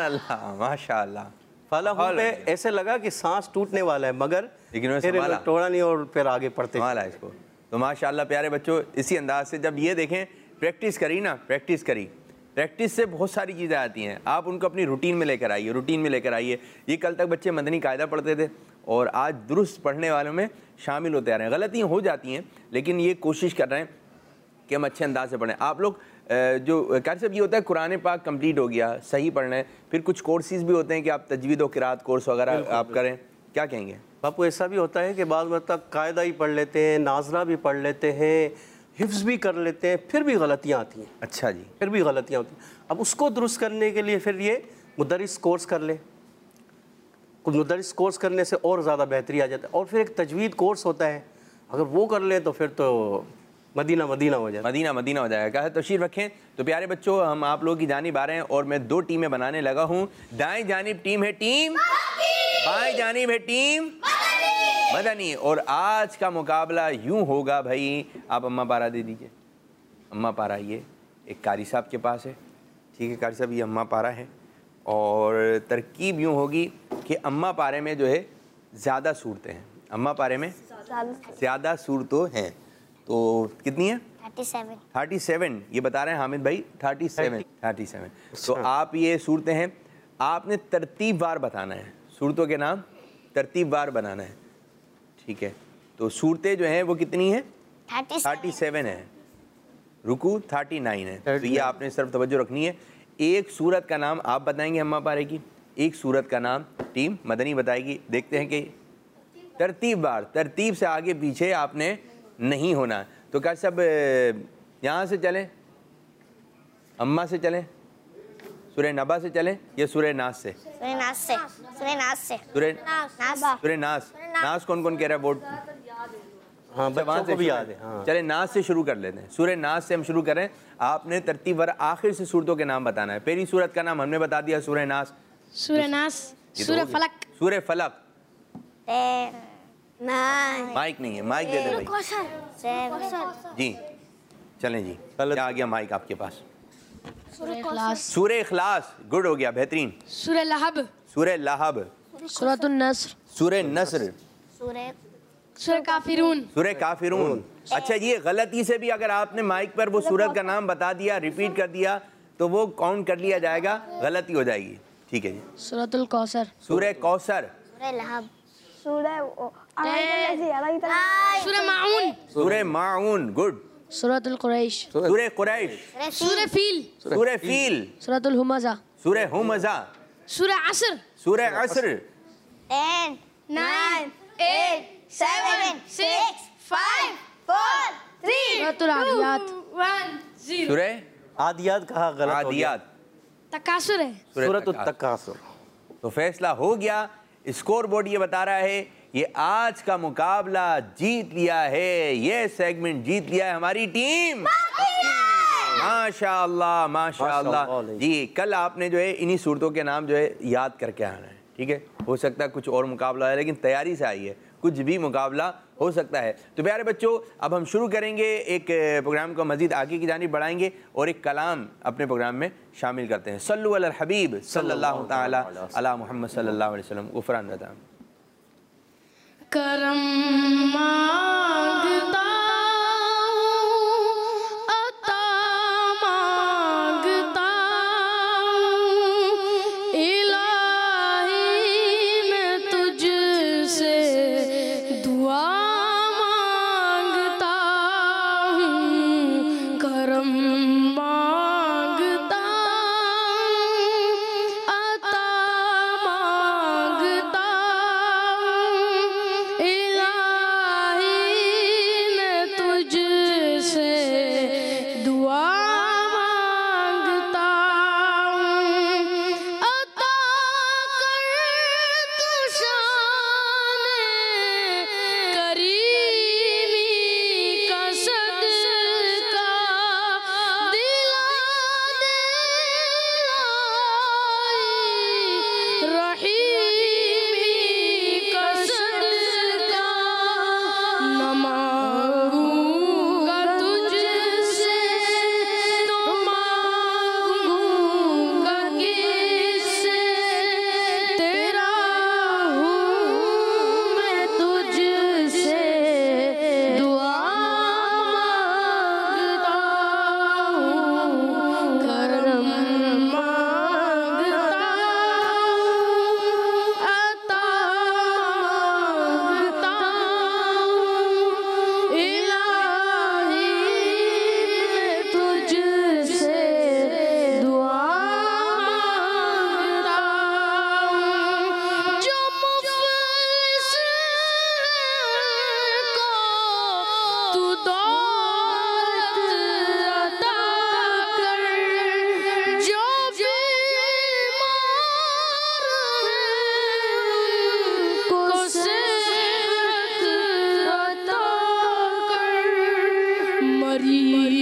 अल्लाह, माशाअल्लाह। फलाहुम पे ऐसे लगा कि सांस टूटने वाला है, मगर लेकिन उन्होंने फिर संभाला। तोड़ा नहीं और फिर आगे पढ़ते संभाला इसको। तो माशाअल्लाह प्यारे बच्चों, इसी अंदाज से जब ये देखें, प्रैक्टिस करी ना, प्रैक्टिस करी, प्रैक्टिस से बहुत सारी चीज़ें आती हैं। आप उनको अपनी रूटीन में लेकर आइए, रूटीन में लेकर आइए। ये कल तक बच्चे मदनी कायदा पढ़ते थे और आज दुरुस्त पढ़ने वालों में शामिल होते आ रहे हैं। गलतियाँ हो जाती हैं, लेकिन ये कोशिश कर रहे हैं कि हम अच्छे अंदाज से पढ़ें। आप लोग जो कारी साहब, ये होता है कुरान पाक कंप्लीट हो गया, सही पढ़ना है, फिर कुछ कोर्सेज भी होते हैं कि आप तजवीद और किरात कोर्स वगैरह आप करें, क्या कहेंगे? बापू ऐसा भी होता है कि बाद मतलब कायदा ही पढ़ लेते हैं, नाजरा भी पढ़ लेते हैं, हिफ्ज़ भी कर लेते हैं, फिर भी गलतियाँ आती हैं। अच्छा जी, फिर भी गलतियाँ होती हैं। अब उसको दुरुस्त करने के लिए फिर ये मुदरिस कोर्स कर ले, कुछ मुदरिस कोर्स करने से और ज़्यादा बेहतरी आ जाता है। और फिर एक तजवीद कोर्स होता है, अगर वो कर लें तो फिर तो मदीना मदीना हो जाए, मदीना मदीना हो जाएगा। कहा तशरीफ रखें। तो प्यारे बच्चों, हम आप लोगों की जानिब आ रहे हैं और मैं दो टीमें बनाने लगा हूँ। दाएं जानिब टीम है टीम, बाएं जानिब है टीम मदनी। और आज का मुकाबला यूं होगा भाई, आप अम्मा पारा दे दीजिए। अम्मा पारा ये एक कारी साहब के पास है, ठीक है कारी साहब, ये अम्मा पारा है। और तरकीब यूं होगी कि अम्मा पारे में जो है ज़्यादा सूरतें हैं, अम्मा पारे में ज़्यादा सूरतें हैं। तो कितनी है? Thirty seven. थर्टी सेवन ये बता रहे हैं हामिद भाई, थर्टी सेवन थर्टी सेवन। तो आप ये सूरतें हैं, आपने तरतीब वार बताना है, सूरतों के नाम तरतीब वार बनाना है, ठीक है। तो सूरतें जो हैं वो कितनी हैं? थर्टी सेवन है, रुकू थर्टी नाइन है। तो ये आपने सिर्फ तवज्जो रखनी है। एक सूरत का नाम आप बताएंगे अम्मा पारे की, एक सूरत का नाम टीम मदनी बताएगी। देखते हैं कि तरतीब वार, तरतीब से आगे पीछे आपने नहीं होना। तो क्या सब यहाँ से चलें, अम्मा से चलें, सूरह नबा से चलें या सूरह नास से? सूरह नास से। सूरह नास से। सूरह नास। सूरह नास। नास कौन कौन कह रहा है बोर्ड? हाँ, बच्चों को भी याद है। हाँ। चले नास से शुरू कर लेते हैं। सूरह नास से हम शुरू करें। आपने तरतीब वर आखिर से सूरतों के नाम बताना है। पहली सूरत का नाम हमने बता दिया, सूरह नास। सूरह नास, सूरह फलक। सूरह फलक। नाइन। माइक नहीं है, माइक दे दे भाई। सेवन। जी चलें जी, क्या आ गया माइक आपके पास? सूरह इखलास। सूरह इखलास, गुड हो गया, बेहतरीन। सूरह लहब। सूरह लहब। सूरतुन नस्र। सूरह नस्र। सूरह सूरह काफिरून। सूरह काफिरून। अच्छा, ये गलती से भी अगर आपने माइक पर वो सूरत का नाम बता दिया, रिपीट कर दिया, तो वो काउंट कर लिया जाएगा, गलती हो जाएगी, ठीक है जी। सूरतुल कौसर। सूरह कौसर। सूरह लहब। सूरह माऊन। सूरह माऊन, गुड। सूरतुल कुरैश। सूरह कुरैश। सूरह फील। सूरह फील। सूरतुल हुमज़ा। सूरह हुमज़ा। सूरह असर। सूरह असर। Ten. Nine, eight. Seven. Six. Five. Four. Three. सूरतुल आदियात। One, zero. सूरह आदियात कहा गलत हो गया। आदियात। तकासुर है। सूरत तकासुर। तो फैसला हो गया। स्कोर बोर्ड ये बता रहा है, ये आज का मुकाबला जीत लिया है, ये सेगमेंट जीत लिया है हमारी टीम। माशाअल्लाह माशाअल्लाह जी। कल आपने जो है इन्हीं सूरतों के नाम जो है याद करके आना है, ठीक है। हो सकता है कुछ और मुकाबला है, लेकिन तैयारी से आई है, कुछ भी मुकाबला हो सकता है। तो प्यारे बच्चों, अब हम शुरू करेंगे, एक प्रोग्राम को मज़ीद आगे की जानिब बढ़ाएंगे और एक कलाम अपने प्रोग्राम में शामिल करते हैं। सल्लु अलल हबीब सल्लल्लाहु ताला अला मुहम्मद सल्लल्लाहु अलैहि वसल्लम। गुफरान रदा। करम मांगता हूँ, अता मांगता हूँ, इलाही मैं तुझसे दुआ मांगता हूँ। करम मांगता हूँ, अता मांगता हूँ, इलाही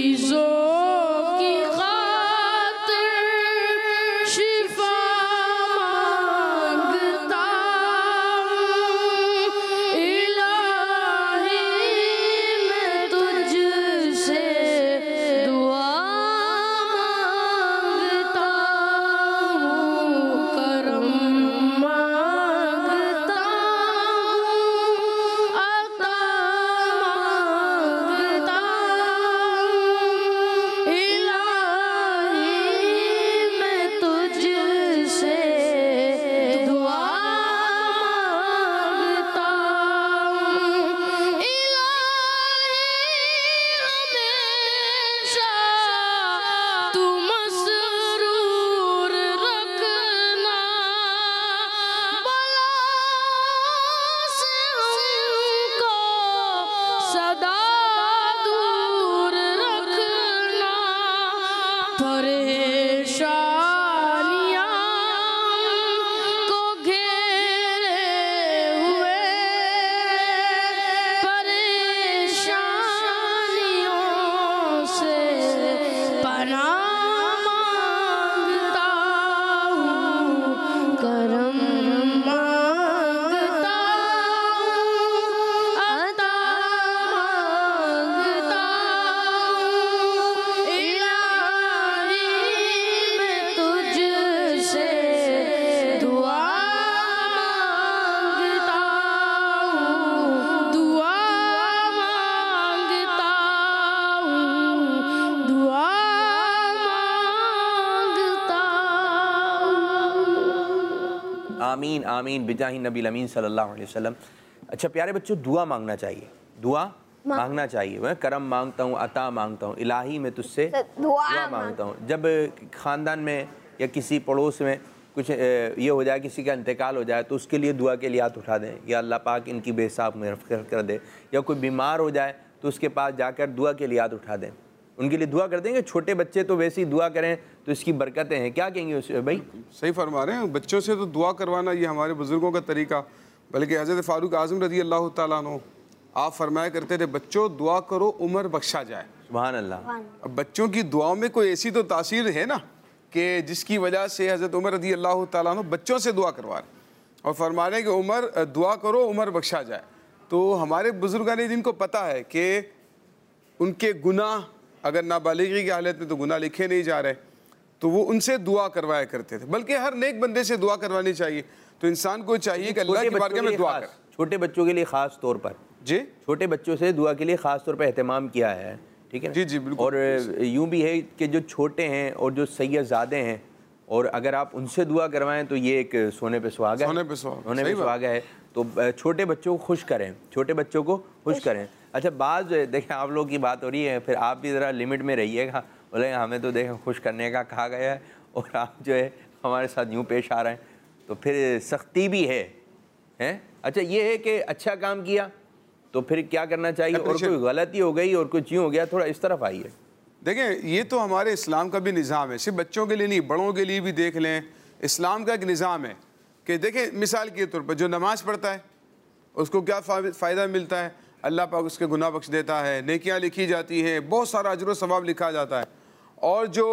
मरीजों की खातिर शिफा मांगता हूँ इलाही मैं तुझसे दुआ मांगता हूँ करम मांगता हूँ अता मांगता हूँ इलाही मैं तुझसे दुआ मांगता हूँ इलाही हमेशा तू मसरूर रखना बला से हमको सदा दूर रखना परेशानियां को घेरे हुए परेशानियों से पनाह मांगता हूँ करम मांगता हूँ अता मांगता हूँ इलाही मैं तुझसे दुआ मांगता हूँ दुआ मांगता हूँ दुआ मांगता हूँ। आमीन आमीन बिजाही नबी अमीन सल्लल्लाहु अलैहि वसल्लम। अच्छा प्यारे बच्चों, दुआ मांगना चाहिए, दुआ मांगना चाहिए। मैं करम मांगता हूँ, अता मांगता हूँ, इलाही मैं तुझसे दुआ मांगता हूँ। जब ख़ानदान में या किसी पड़ोस में कुछ अ, ये हो जाए, किसी का इंतकाल हो जाए, तो उसके लिए दुआ के लिए हाथ उठा दें, या अल्लाह पाक इनकी बेहिसाब मग़फ़िरत कर दे। या कोई बीमार हो जाए तो उसके पास जाकर दुआ के लिए हाथ उठा दें, उनके लिए दुआ कर देंगे। छोटे बच्चे तो वैसे ही दुआ करें तो इसकी बरकतें हैं। क्या कहेंगे उस भाई? सही फरमा रहे हैं, बच्चों से तो दुआ करवाना ये हमारे बुज़ुर्गों का तरीका। बल्कि हज़रत फ़ारूक आज़म रज़ी अल्लाह ताला अन्हु आप फरमाया करते थे, बच्चों दुआ करो उम्र बख्शा जाए। सुभान अल्लाह। अब बच्चों की दुआओं में कोई ऐसी तो तासीर है ना कि जिसकी वजह से हज़रत उमर रज़ी अल्लाह ताला अन्हु बच्चों से दुआ करवा रहे और फरमा रहे कि उमर दुआ करो उम्र बख्शा जाए। तो हमारे बुज़ुर्गान ने जिनको पता है कि उनके गुनाह अगर नाबालिगी की हालत में तो गुनाह लिखे नहीं जा रहे, तो वो उनसे दुआ करवाया करते थे। बल्कि हर नेक बंदे से दुआ करवानी चाहिए। तो इंसान को चाहिए कि अल्लाह की बारगाह में दुआ करे। छोटे बच्चों के लिए ख़ास तौर पर जी छोटे बच्चों से दुआ के लिए ख़ास तौर पर एहतमाम किया है, ठीक है ना? जी जी बिल्कुल। और यूँ भी है कि जो छोटे हैं और जो सैयदज़ादे हैं, और अगर आप उनसे दुआ करवाएं तो ये एक सोने पे सुहागा है, सोने पे सुहागा, सोने पे सही बात। सुहागा है। तो छोटे बच्चों को खुश करें, छोटे बच्चों को खुश करें। अच्छा बाज़ देखें, आप लोग की बात हो रही है, फिर आप भी ज़रा लिमिट में रहिएगा। बोले हमें तो देखें खुश करने का कहा गया है और आप जो है हमारे साथ यूँ पेश आ रहे हैं, तो फिर सख्ती भी है हैं। अच्छा ये है कि अच्छा काम किया तो फिर क्या करना चाहिए, और कोई गलती हो गई और कुछ यूँ हो गया, थोड़ा इस तरफ आइए। देखें ये तो हमारे इस्लाम का भी निज़ाम है, सिर्फ बच्चों के लिए नहीं बड़ों के लिए भी देख लें। इस्लाम का एक निज़ाम है कि देखें मिसाल के तौर पर जो नमाज पढ़ता है उसको क्या फ़ायदा मिलता है, अल्लाह पाक उसके गुनाह बख्श देता है, नेकियां लिखी जाती हैं, बहुत सारा अजर व सवाब लिखा जाता है। और जो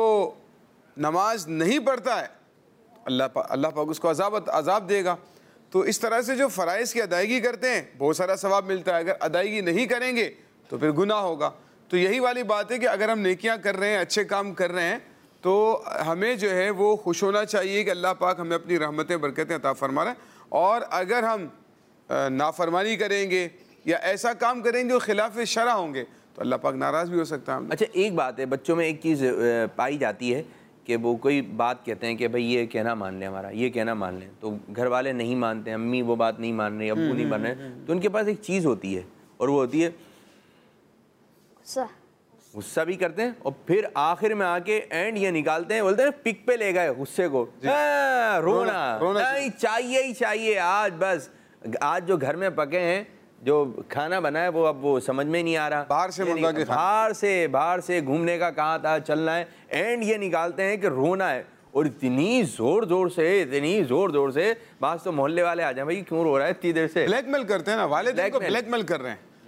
नमाज नहीं पढ़ता है अल्लाह पाक अल्लाह पाक उसको अजाब अजाब देगा। तो इस तरह से जो फ़राइज़ की अदायगी करते हैं बहुत सारा सवाब मिलता है, अगर अदायगी नहीं करेंगे तो फिर गुनाह होगा। तो यही वाली बात है कि अगर हम नेकियां कर रहे हैं, अच्छे काम कर रहे हैं, तो हमें जो है वो खुश होना चाहिए कि अल्लाह पाक हमें अपनी रहमतें बरकतें अता फरमा रहे हैं। और अगर हम नाफरमानी करेंगे या ऐसा काम करेंगे जो खिलाफ शरा होंगे तो अल्लाह पाक नाराज़ भी हो सकता है। अच्छा एक बात है, बच्चों में एक चीज़ पाई जाती है कि वो कोई बात कहते हैं कि भाई ये कहना मान लें, हमारा ये कहना मान लें, तो घर वाले नहीं मानते, अम्मी वो बात नहीं मान रही, अब्बू नहीं मान रहे, तो उनके पास एक चीज़ होती है और वो होती है गुस्सा भी करते हैं, और फिर आखिर में आके एंड ये निकालते हैं, बोलते हैं पिक पे ले गए गुस्से को, हाँ, रोना, रोना नहीं चाहिए ही चाहिए। आज बस आज जो घर में पके हैं, जो खाना बना है वो अब वो समझ में नहीं आ रहा, बाहर से मंगा के बाहर से बाहर से घूमने का कहा था, चलना है, एंड ये निकालते हैं कि रोना है। और इतनी जोर जोर से इतनी जोर जोर से बात तो मोहल्ले वाले आ जाए, भाई क्यों रो रहा है इतनी देर से, ब्लैकमेल करते हैं ना, वाले को ब्लैकमेल कर रहे हैं।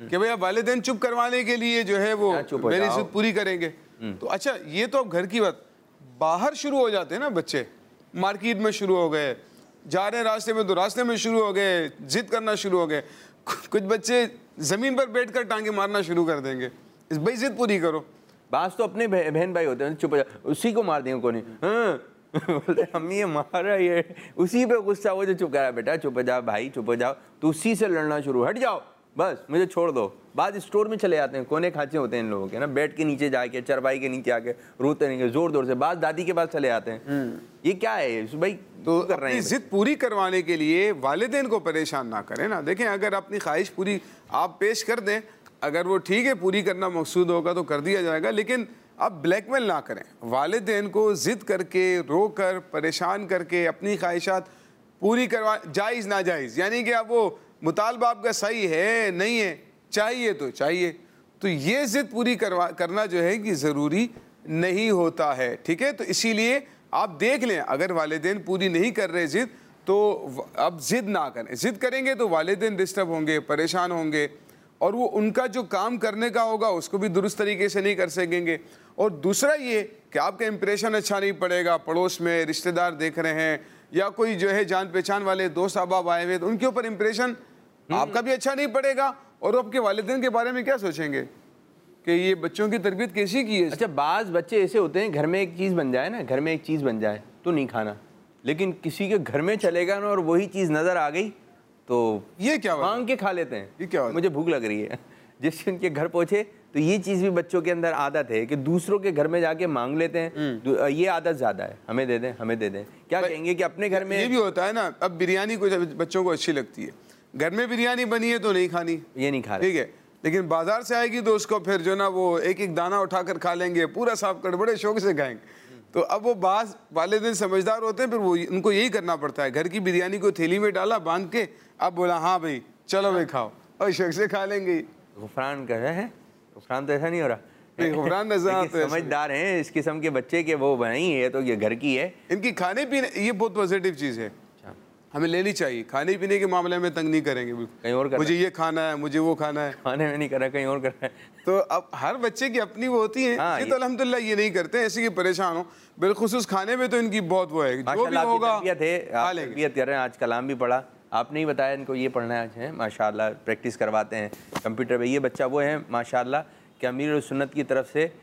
कि भैया वालिदैन चुप करवाने के लिए जो है वो चुप हो मेरी जाओ। जिद पूरी करेंगे। तो अच्छा ये तो अब घर की बात, बाहर शुरू हो जाते हैं ना बच्चे, मार्केट में शुरू हो गए, जा रहे हैं रास्ते में तो रास्ते में शुरू हो गए, जिद करना शुरू हो गए। कुछ बच्चे जमीन पर बैठकर टांगे मारना शुरू कर देंगे, इस भाई जिद पूरी करो। बास तो अपने बह- बहन भाई होते हैं, चुप हो जा, उसी को मार देंगे कोई नहीं, हाँ बोलते हम ये मारा ये, उसी पे गुस्सा हो जो चुप करा, बेटा चुप हो जाओ भाई चुप हो जाओ, तो उसी से लड़ना शुरू, हट जाओ बस मुझे छोड़ दो। बाद स्टोर में चले जाते हैं, कोने खाचे होते हैं इन लोगों के ना, बेड के नीचे जाके चरपाई के नीचे आके रोते रहेंगे जोर जोर से, बाद दादी के पास चले जाते हैं। ये क्या है भाई, तो कर रहे अपनी हैं जिद पूरी करवाने के लिए वालिदैन को परेशान ना करें ना। देखें अगर अपनी ख्वाहिश पूरी आप पेश कर दें, अगर वो ठीक है पूरी करना मकसूद होगा तो कर दिया जाएगा, लेकिन आप ब्लैकमेल ना करें। वालिदैन को जिद करके रोकर परेशान करके अपनी ख्वाहिशात पूरी करवा, जायज़ नाजायज़, यानी कि अब वो मुतालबा आपका सही है नहीं है, चाहिए तो चाहिए, तो ये जिद पूरी करवा करना जो है कि ज़रूरी नहीं होता है, ठीक है। तो इसीलिए आप देख लें अगर वालिदैन पूरी नहीं कर रहे जिद तो अब जिद ना करें, जिद करेंगे तो वालिदैन डिस्टर्ब होंगे, परेशान होंगे, और वो उनका जो काम करने का होगा उसको भी दुरुस्त तरीके से नहीं कर सकेंगे। और दूसरा ये कि आपका इंप्रेशन अच्छा नहीं पड़ेगा, पड़ोस में रिश्तेदार देख रहे हैं या कोई जो है जान पहचान वाले दोस्त अहबाब आए हुए, तो उनके ऊपर इंप्रेशन आपका भी अच्छा नहीं पड़ेगा, और आपके वालिदैन के बारे में क्या सोचेंगे कि ये बच्चों की तरबियत कैसी की है। अच्छा बाज बच्चे ऐसे होते हैं, घर में एक चीज़ बन जाए ना, घर में एक चीज़ बन जाए तो नहीं खाना, लेकिन किसी के घर में चलेगा ना और वही चीज़ नज़र आ गई तो ये क्या बात? मांग के खा लेते हैं। ये क्या बात? मुझे भूख लग रही है, जिससे उनके घर पहुंचे तो ये चीज़ भी बच्चों के अंदर आदत है कि दूसरों के घर में जाके मांग लेते हैं। दू- ये आदत ज़्यादा है, हमें दे दें हमें दे दें, क्या कहेंगे कि अपने घर में ये भी होता है ना, अब बिरयानी को जब बच्चों को अच्छी लगती है, घर में बिरयानी बनी है तो नहीं खानी, ये नहीं खा रहे। ठीक है, लेकिन बाजार से आएगी तो उसको फिर जो ना वो एक एक दाना उठाकर खा लेंगे, पूरा साफ कर बड़े शौक से खाएंगे। तो अब वो बाज वालिदैन समझदार होते हैं, फिर वो उनको यही करना पड़ता है, घर की बिरयानी को थैली में डाला बांध के, अब बोला हाँ भाई चलो भाई खाओ, और शौक से खा लेंगे। गुफरान कर रहे हैं, गुफरान तो ऐसा नहीं हो रहा, नहीं, गुफरान नजर लेकिन आता है। समझदार हैं इस किस्म के बच्चे के, वो नहीं है तो ये घर की है। इनकी खाने पीने ये बहुत पॉजिटिव चीज़ है, हमें लेनी चाहिए। खाने पीने के मामले में तंग नहीं करेंगे बिल्कुल, कहीं और कर मुझे ये खाना है मुझे वो खाना है, खाने में नहीं कर रहा, कहीं और कर रहा है। तो अब हर बच्चे की अपनी वो होती है। हाँ, ये ये- तो अल्हम्दुलिल्लाह ये नहीं करते ऐसे कि परेशान हो, बिलखुसूस खाने में तो इनकी बहुत वो है, जो भी माशाल्लाह आपकी होगा तरबियत है, खा आप लेंगे। तरबियत कर रहे हैं, आज कलाम भी पढ़ा आपने ही बताया इनको ये पढ़ना है आज है, माशाल्लाह प्रैक्टिस करवाते हैं कंप्यूटर पे। ये बच्चा वो है माशाल्लाह कि अमीर सुन्नत की तरफ से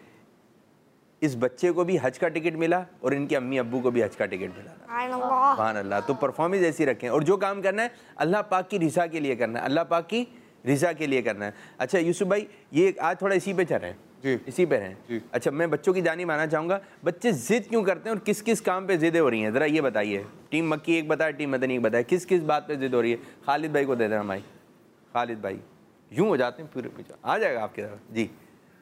इस बच्चे को भी हज का टिकट मिला और इनके अम्मी अब्बू को भी हज का टिकट मिला। सुभान अल्लाह। तो परफॉर्मेंस ऐसी रखें, और जो काम करना है अल्लाह पाक की रिज़ा के लिए करना है, अल्लाह पाक की रिज़ा के लिए करना है। अच्छा यूसुफ भाई, ये आज थोड़ा इसी पे चल रहे हैं जी। इसी पे हैं। अच्छा मैं बच्चों की जानी मानना चाहूँगा, बच्चे ज़िद क्यों करते हैं और किस किस काम पे ज़िदें हो रही हैं, ज़रा ये बताइए। टीम मक्की एक बताए, टीम मदनी एक बताए, किस किस बात पे ज़िद हो रही है। खालिद भाई को दे देना माइक। खालिद भाई यूँ हो जाते हैं, पूरे पीछे आ जाएगा आपकी तरफ जी।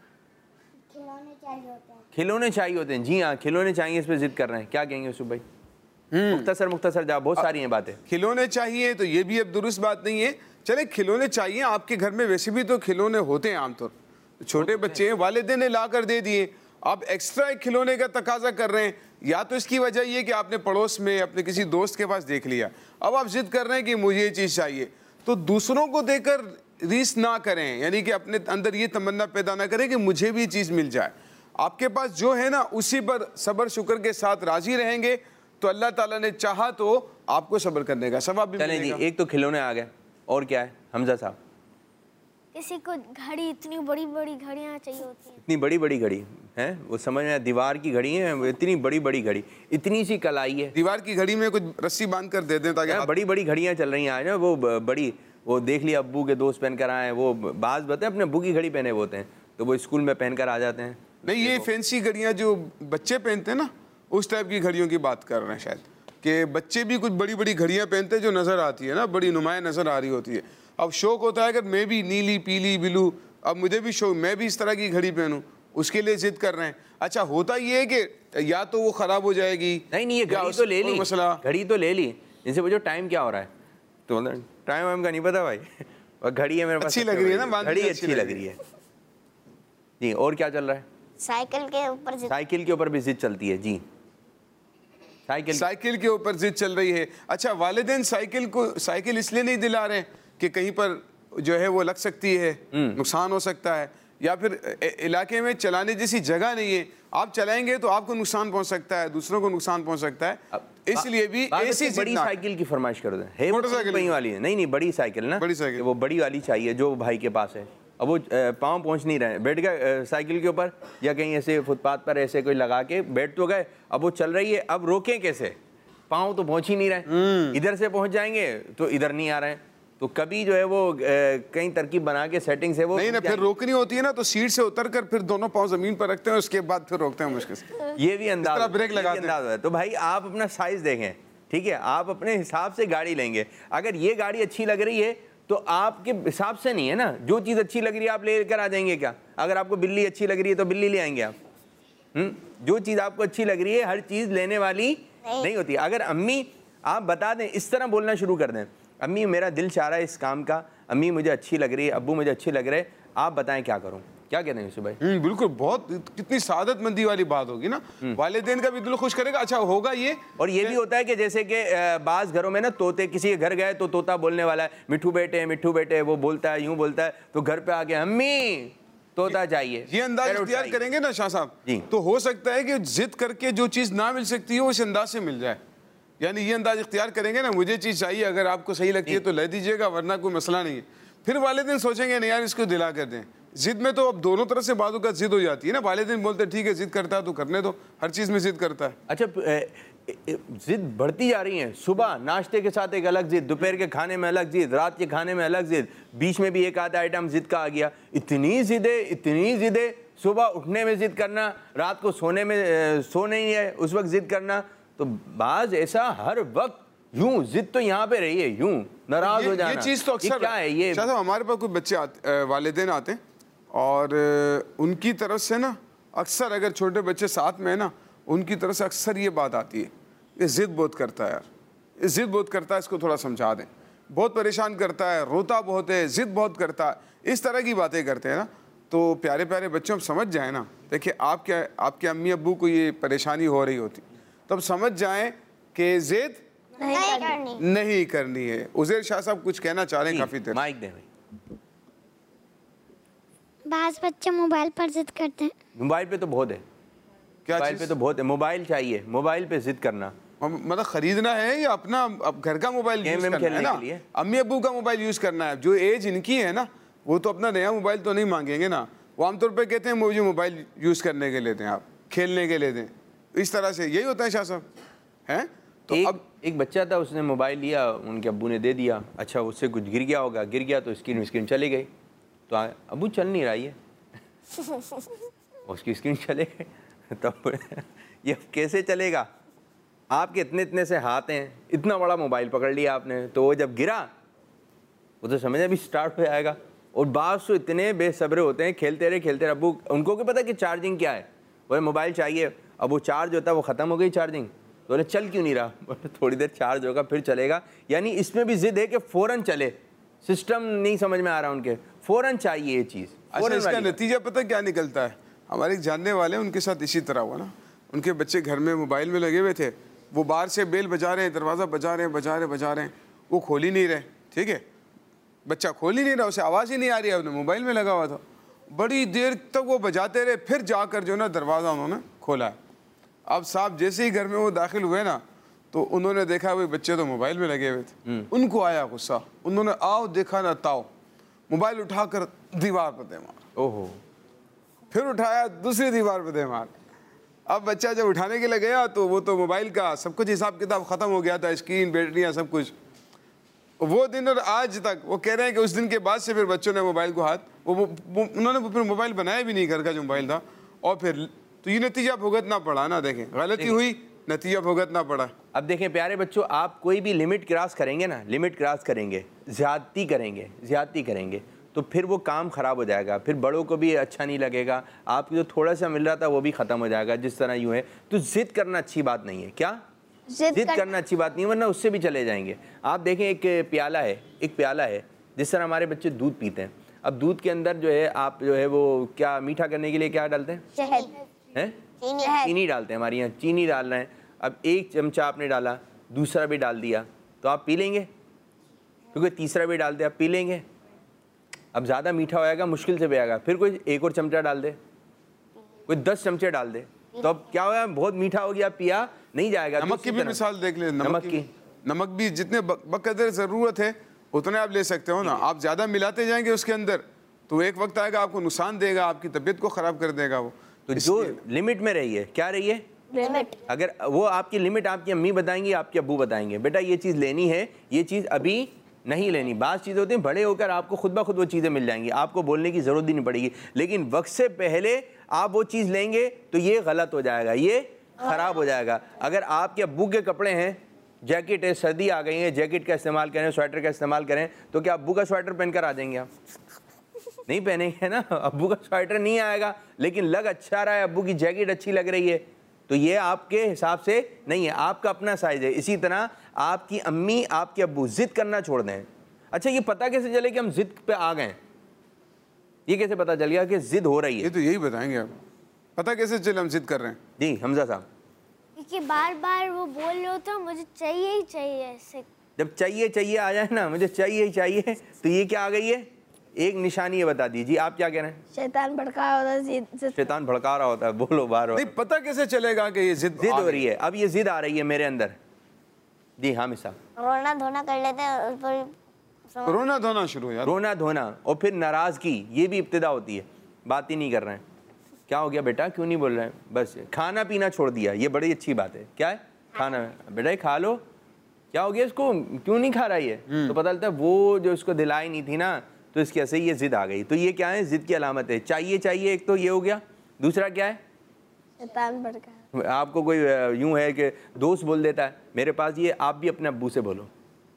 खिलौने चाहिए होते हैं। खिलौने चाहिए होते हैं, जी हाँ खिलौने चाहिए, इस पर ज़िद कर रहे हैं, क्या कहेंगे यूसुफ भाई। मुख्तसर मुख्तसर जा, बहुत सारी हैं बातें। खिलौने चाहिए तो ये भी अब दुरुस्त बात नहीं है। चले खिलौने चाहिए, आपके घर में वैसे भी तो खिलौने होते हैं आमतौर, छोटे बच्चे हैं वालिदैन ने ला कर दे दिए, आप एक्स्ट्रा एक खिलौने का तकाजा कर रहे हैं। या तो इसकी वजह ये कि आपने पड़ोस में अपने किसी दोस्त के पास देख लिया, अब आप जिद कर रहे हैं कि मुझे ये चीज़ चाहिए, तो दूसरों को देकर रीस ना करें, यानी कि अपने अंदर ये तमन्ना पैदा ना करें कि मुझे भी चीज़ मिल जाए। आपके पास जो है ना उसी पर सब्र शुक्र के साथ राजी रहेंगे तो अल्लाह ताला ने चाहा तो आपको सब्र करने का सवाब भी चलें जी, मिलेगा। एक तो खिलौने आ गए, और क्या है हमजा साहब। किसी को घड़ी, इतनी बड़ी बड़ी घड़ियाँ चाहिए होती हैं। इतनी बड़ी बड़ी घड़ी है, वो समझ में आया, दीवार की घड़ी है, वो इतनी बड़ी बड़ी घड़ी, इतनी सी कलाई है। दीवार की घड़ी में कुछ रस्सी बांध कर दे दें ताकि यार हाथ- बड़ी बड़ी घड़ियाँ चल रही हैं आज ना, वो ब- बड़ी, वो देख लिया अब्बू के दोस्त पहन कर आए, वो बाज बताए अपने अब्बू की घड़ी पहने हुए होते हैं, तो वो स्कूल में पहन कर आ जाते हैं। नहीं, ये फैंसी घड़ियां जो बच्चे पहनते हैं ना, उस टाइप की घड़ियों की बात कर रहे हैं शायद, कि बच्चे भी कुछ बड़ी बड़ी घड़ियां पहनते हैं जो नज़र आती है ना, बड़ी नुमाया नज़र आ रही होती है। अब शौक होता है अगर मैं भी नीली पीली ब्लू, अब मुझे भी शौक मैं भी इस तरह की घड़ी पहनूं, उसके लिए जिद कर रहे हैं। अच्छा होता ये है कि या तो वो ख़राब हो जाएगी, नहीं नहीं, ये या घड़ी उस- तो ले ली, कोई मसला। घड़ी तो ले ली, इनसे पूछो टाइम क्या हो रहा है, तो टाइम वाइम का नहीं पता भाई, और घड़ी है मेरे पास, अच्छी लग रही है ना, बांधने घड़ी में अच्छी लग रही है जी। और क्या चल रहा है। साइकिल के ऊपर जिद- साइकिल के ऊपर भी जिद चलती है जी, साइकिल साइकिल के ऊपर जिद चल रही है। अच्छा वालिदैन साइकिल को साइकिल इसलिए नहीं दिला रहे कि कहीं पर जो है वो लग सकती है, नुकसान हो सकता है, या फिर इलाके में चलाने जैसी जगह नहीं है, आप चलाएंगे तो आपको नुकसान पहुंच सकता है, दूसरों को नुकसान पहुंच सकता है। इसलिए भी ऐसी बड़ी साइकिल की फरमाइश कर दें, है मोटरसाइकिल बड़ी वाली है, नहीं नहीं बड़ी साइकिल ना, बड़ी साइकिल वो बड़ी वाली चाहिए जो भाई के पास है। अब वो पाँव पहुंच नहीं रहे, बैठ गए साइकिल के ऊपर या कहीं ऐसे फुटपाथ पर ऐसे कोई लगा के बैठ तो गए, अब वो चल रही है, अब रोकें कैसे, पाँव तो पहुंच ही नहीं रहे, इधर से पहुंच जाएंगे तो इधर नहीं आ रहे हैं, तो कभी जो है वो कहीं तरकीब बना के सेटिंग से वो नहीं ना, फिर रोकनी होती है ना तो सीट से उतर कर फिर दोनों पाँव जमीन पर रखते हैं, उसके बाद फिर रोकते हैं मुश्किल से। ये भी अंदाज, ब्रेक लगाते हैं। तो भाई आप अपना साइज देखें, ठीक है, आप अपने हिसाब से गाड़ी लेंगे। अगर ये गाड़ी अच्छी लग रही है तो आपके हिसाब से नहीं है ना, जो चीज़ अच्छी लग रही है आप लेकर आ जाएंगे क्या? अगर आपको बिल्ली अच्छी लग रही है तो बिल्ली ले आएंगे आप? हम्म, जो चीज़ आपको अच्छी लग रही है हर चीज़ लेने वाली नहीं, नहीं होती। अगर अम्मी आप बता दें, इस तरह बोलना शुरू कर दें, अम्मी मेरा दिल चाह रहा है इस काम का, अम्मी मुझे अच्छी लग रही है, अब्बू मुझे अच्छी लग रहे हैं, आप बताएं क्या करूं, क्या कहते हैं यूसुफ भाई? हम्म, बिल्कुल, बहुत कितनी सादतमंदी वाली बात होगी ना, वालिदैन का भी दिल खुश करेगा। अच्छा होगा ये, और ये भी होता है कि जैसे कि बाज़ घरों में ना तोते, किसी के घर गए तो तोता बोलने वाला है, मिठू बेटे मिठू बेटे, वो बोलता है, यूं बोलता है, तो घर पे आके अम्मी तोता चाहिए, ये अंदाज इख्तियार करेंगे ना शाह साहब, तो हो सकता है कि जिद करके जो चीज़ ना मिल सकती है वो इस अंदाज से मिल जाए। यानी ये अंदाज इख्तियार करेंगे ना, मुझे चीज़ चाहिए, अगर आपको सही लगती है तो ले दीजिएगा, वरना कोई मसला नहीं है। फिर वालिदैन सोचेंगे नहीं यार इसको दिला कर दें। जिद में तो अब दोनों तरफ से बातों का जिद हो जाती है ना, वालिदैन बोलते ठीक है जिद करता है तो करने दो, हर चीज़ में जिद करता है। अच्छा, जिद बढ़ती जा रही है, सुबह नाश्ते के साथ एक अलग जिद, दोपहर के खाने में अलग जिद, रात के खाने में अलग जिद, बीच में भी एक आधा आइटम जिद का आ गया, इतनी जिदे इतनी जिदे, सुबह उठने में जिद करना, रात को सोने में सो नहीं है उस वक्त जिद करना, तो बाज ऐसा हर वक्त यूं जिद तो यहाँ पे रही है, यूं नाराज हो जाना, ये चीज़ तो अक्सर क्या है ये? शायद हमारे पास कोई बच्चे आते, वालिदैन आते हैं और उनकी तरफ से ना अक्सर, अगर छोटे बच्चे साथ में है ना, उनकी तरफ से अक्सर ये बात आती है, ये जिद बहुत करता है यार, ये जिद बहुत करता है, इसको थोड़ा समझा दें, बहुत परेशान करता है, रोता बहुत है, जिद बहुत करता है, इस तरह की बातें करते हैं ना। तो प्यारे प्यारे बच्चों हम समझ जाएं ना, देखिए आप क्या, आपके अम्मी अब्बू को ये परेशानी हो रही होती, तो अब समझ जाएं कि जिद नहीं करनी नहीं करनी है। उज़ैर शाह साहब कुछ कहना चाह रहे हैं, काफ़ी देर माइक दे भाई। बास बच्चे मोबाइल पर जिद करते हैं, मोबाइल पे तो बहुत है, क्या मोबाइल पे तो बहुत है, मोबाइल चाहिए, मोबाइल पे जिद करना, मतलब खरीदना है या अपना अब घर का मोबाइल यूज करना है ना, अम्मी अब्बू का मोबाइल यूज करना है। जो एज इनकी है ना, वो तो अपना नया मोबाइल तो नहीं मांगेंगे ना, वो आमतौर पे कहते हैं मुझे मोबाइल यूज करने के लिए दें, आप खेलने के लिए दें, इस तरह से यही होता है शाह साहब, हैं? तो एक, अब एक बच्चा था, उसने मोबाइल लिया, उनके अब्बू ने दे दिया, अच्छा उससे कुछ गिर गया होगा, गिर गया तो स्क्रीन स्क्रीन चली गई, तो अब्बू चल नहीं रहा है उसकी स्क्रीन चले गए, तब ये कैसे चलेगा? आपके इतने इतने से हाथ हैं, इतना बड़ा मोबाइल पकड़ लिया आपने, तो वो जब गिरा वो तो समझ अभी स्टार्ट हो जाएगा। और बात तो इतने बेसब्रे होते हैं, खेलते रहे खेलते रहे, अब्बू उनको क्या पता कि चार्जिंग क्या है, बोले मोबाइल चाहिए, अब वो चार्ज होता है वो ख़त्म हो गई चार्जिंग, तो बोले चल क्यों नहीं रहा, थोड़ी देर चार्ज होगा फिर चलेगा। यानी इसमें भी जिद है कि फ़ौरन चले, सिस्टम नहीं समझ में आ रहा उनके, फ़ौरन चाहिए ये चीज़। अच्छा, इसका नतीजा पता क्या निकलता है? हमारे एक जानने वाले उनके साथ इसी तरह हुआ ना, उनके बच्चे घर में मोबाइल में लगे हुए थे, वो बाहर से बेल बजा रहे हैं, दरवाज़ा बजा रहे हैं बजा रहे बजा रहे हैं, वो खोल ही नहीं रहे, ठीक है, बच्चा खोल ही नहीं रहा, उसे आवाज़ ही नहीं आ रही है, उसने मोबाइल में लगा हुआ था, बड़ी देर तक वो बजाते रहे, फिर जाकर जो ना दरवाज़ा उन्होंने खोला है। अब साहब जैसे ही घर में वो दाखिल हुए ना, तो उन्होंने देखा भाई बच्चे तो मोबाइल में लगे हुए थे, उनको आया गुस्सा, उन्होंने आओ देखा ना ताओ, मोबाइल उठाकर दीवार पर दे मार, ओहो, फिर उठाया दूसरी दीवार पर दे मार। अब बच्चा जब उठाने के लिए गया तो वो तो मोबाइल का सब कुछ हिसाब किताब ख़त्म हो गया था, स्क्रीन बैटरियाँ सब कुछ। वो दिन और आज तक वो कह रहे हैं कि उस दिन के बाद से फिर बच्चों ने मोबाइल को हाथ, वो, वो, वो उन्होंने फिर मोबाइल बनाया भी नहीं, घर का जो मोबाइल था, और फिर तो ये नतीजा भुगतना पड़ा ना, देखें गलती हुई, नतीजा भुगतना पड़ा। अब देखें प्यारे बच्चों, आप कोई भी लिमिट क्रॉस करेंगे ना, लिमिट क्रॉस करेंगे, ज़्यादती करेंगे ज़्यादती करेंगे तो फिर वो काम ख़राब हो जाएगा, फिर बड़ों को भी अच्छा नहीं लगेगा, आपको जो थोड़ा सा मिल रहा था वो भी ख़त्म हो जाएगा, जिस तरह यूँ है। तो ज़िद करना अच्छी बात नहीं है, क्या जिद कर... करना अच्छी बात नहीं है, वरना उससे भी चले जाएंगे। आप देखें एक प्याला है, एक प्याला है, जिस तरह हमारे बच्चे दूध पीते हैं, अब दूध के अंदर जो है आप जो है वो क्या मीठा करने के लिए क्या डालते हैं? शहद हैं, चीनी डालते हैं, हमारे यहाँ चीनी डाल रहे हैं। अब एक चमचा आपने डाला, दूसरा भी डाल दिया, तो आप पी लेंगे, क्योंकि तीसरा भी डाल दिया, आप पी लेंगे। अब ज़्यादा मीठा होएगा, मुश्किल से पिएगा, फिर कोई एक और चमचा डाल दे, कोई दस चमचे डाल दे, तो अब क्या होगा, बहुत मीठा हो गया, पिया नहीं जाएगा। नमक की भी मिसाल देख ले, नमक की, नमक भी जितने बकदर ज़रूरत है उतने आप ले सकते हो ना। आप ज़्यादा मिलाते जाएंगे उसके अंदर तो एक वक्त आएगा आपको नुकसान देगा, आपकी तबीयत को ख़राब कर देगा वो। तो जो लिमिट में रही है, क्या रही है लिमिट, अगर वो आपकी लिमिट आपकी अम्मी बताएंगी, आपके अब्बू बताएंगे, बेटा ये चीज़ लेनी है, ये चीज़ अभी नहीं लेनी। बात चीज़ें होती हैं बड़े होकर आपको खुद ब खुद वो चीज़ें मिल जाएंगी, आपको बोलने की ज़रूरत ही नहीं पड़ेगी, लेकिन वक्त से पहले आप वो चीज़ लेंगे तो ये गलत हो जाएगा, ये ख़राब हो जाएगा। अगर आपके अब्बू के कपड़े हैं, जैकेट है, सर्दी आ गई है, जैकेट का इस्तेमाल करें, स्वेटर का इस्तेमाल करें, तो क्या अब्बू का स्वेटर पहनकर आ जाएंगे आप? नहीं पहनेंगे ना, अब्बू का स्वेटर नहीं आएगा, लेकिन लग अच्छा रहा है, अब्बू की जैकेट अच्छी लग रही है, तो ये आपके हिसाब से नहीं है, आपका अपना साइज है। इसी तरह आपकी अम्मी, आपके अब्बू जिद करना छोड़ दें। अच्छा, ये पता कैसे चले कि हम जिद पे आ गए? ये कैसे पता चल गया कि जिद हो रही है? ये तो यही बताएंगे आप, पता कैसे चले हम जिद कर रहे हैं? जी हमजा साहब, क्योंकि बार बार वो बोल रहे हो तो मुझे चाहिए ही चाहिए ऐसे। जब चाहिए चाहिए आ जाए ना, मुझे चाहिए ही चाहिए, तो ये क्या आ गई है? एक निशानी ये बता दीजिए, आप क्या कह रहे हैं? शैतान भड़का होता है, जिद जिद शैतान भड़का रहा होता है, बोलो बार बार। नहीं पता कैसे चलेगा कि ये जिद जिद हो रही है? अब ये जिद आ रही है मेरे अंदर। जी हाँ मिसा, रोना धोना कर लेते हैं उस पर, रोना धोना शुरू यार, रोना धोना, और फिर नाराज़गी, ये भी इब्तिदा होती है। बात ही नहीं कर रहे हैं, क्या हो गया बेटा, क्यों नहीं बोल रहे हैं? बस खाना पीना छोड़ दिया, ये बड़ी अच्छी बात है। क्या है? खाना, बेटा ये खा लो। क्या हो गया इसको, क्यों नहीं खा रहा ये? तो पता चलता है वो जो इसको दिलाई नहीं थी ना, तो इसकी ऐसे ही ये जिद आ गई। तो ये क्या है? जिद की अलामत है। चाहिए चाहिए, एक तो ये हो गया, दूसरा क्या है? शैतान भड़का। आपको कोई यूं है कि दोस्त बोल देता है मेरे पास ये, आप भी अपने अब्बू से बोलो,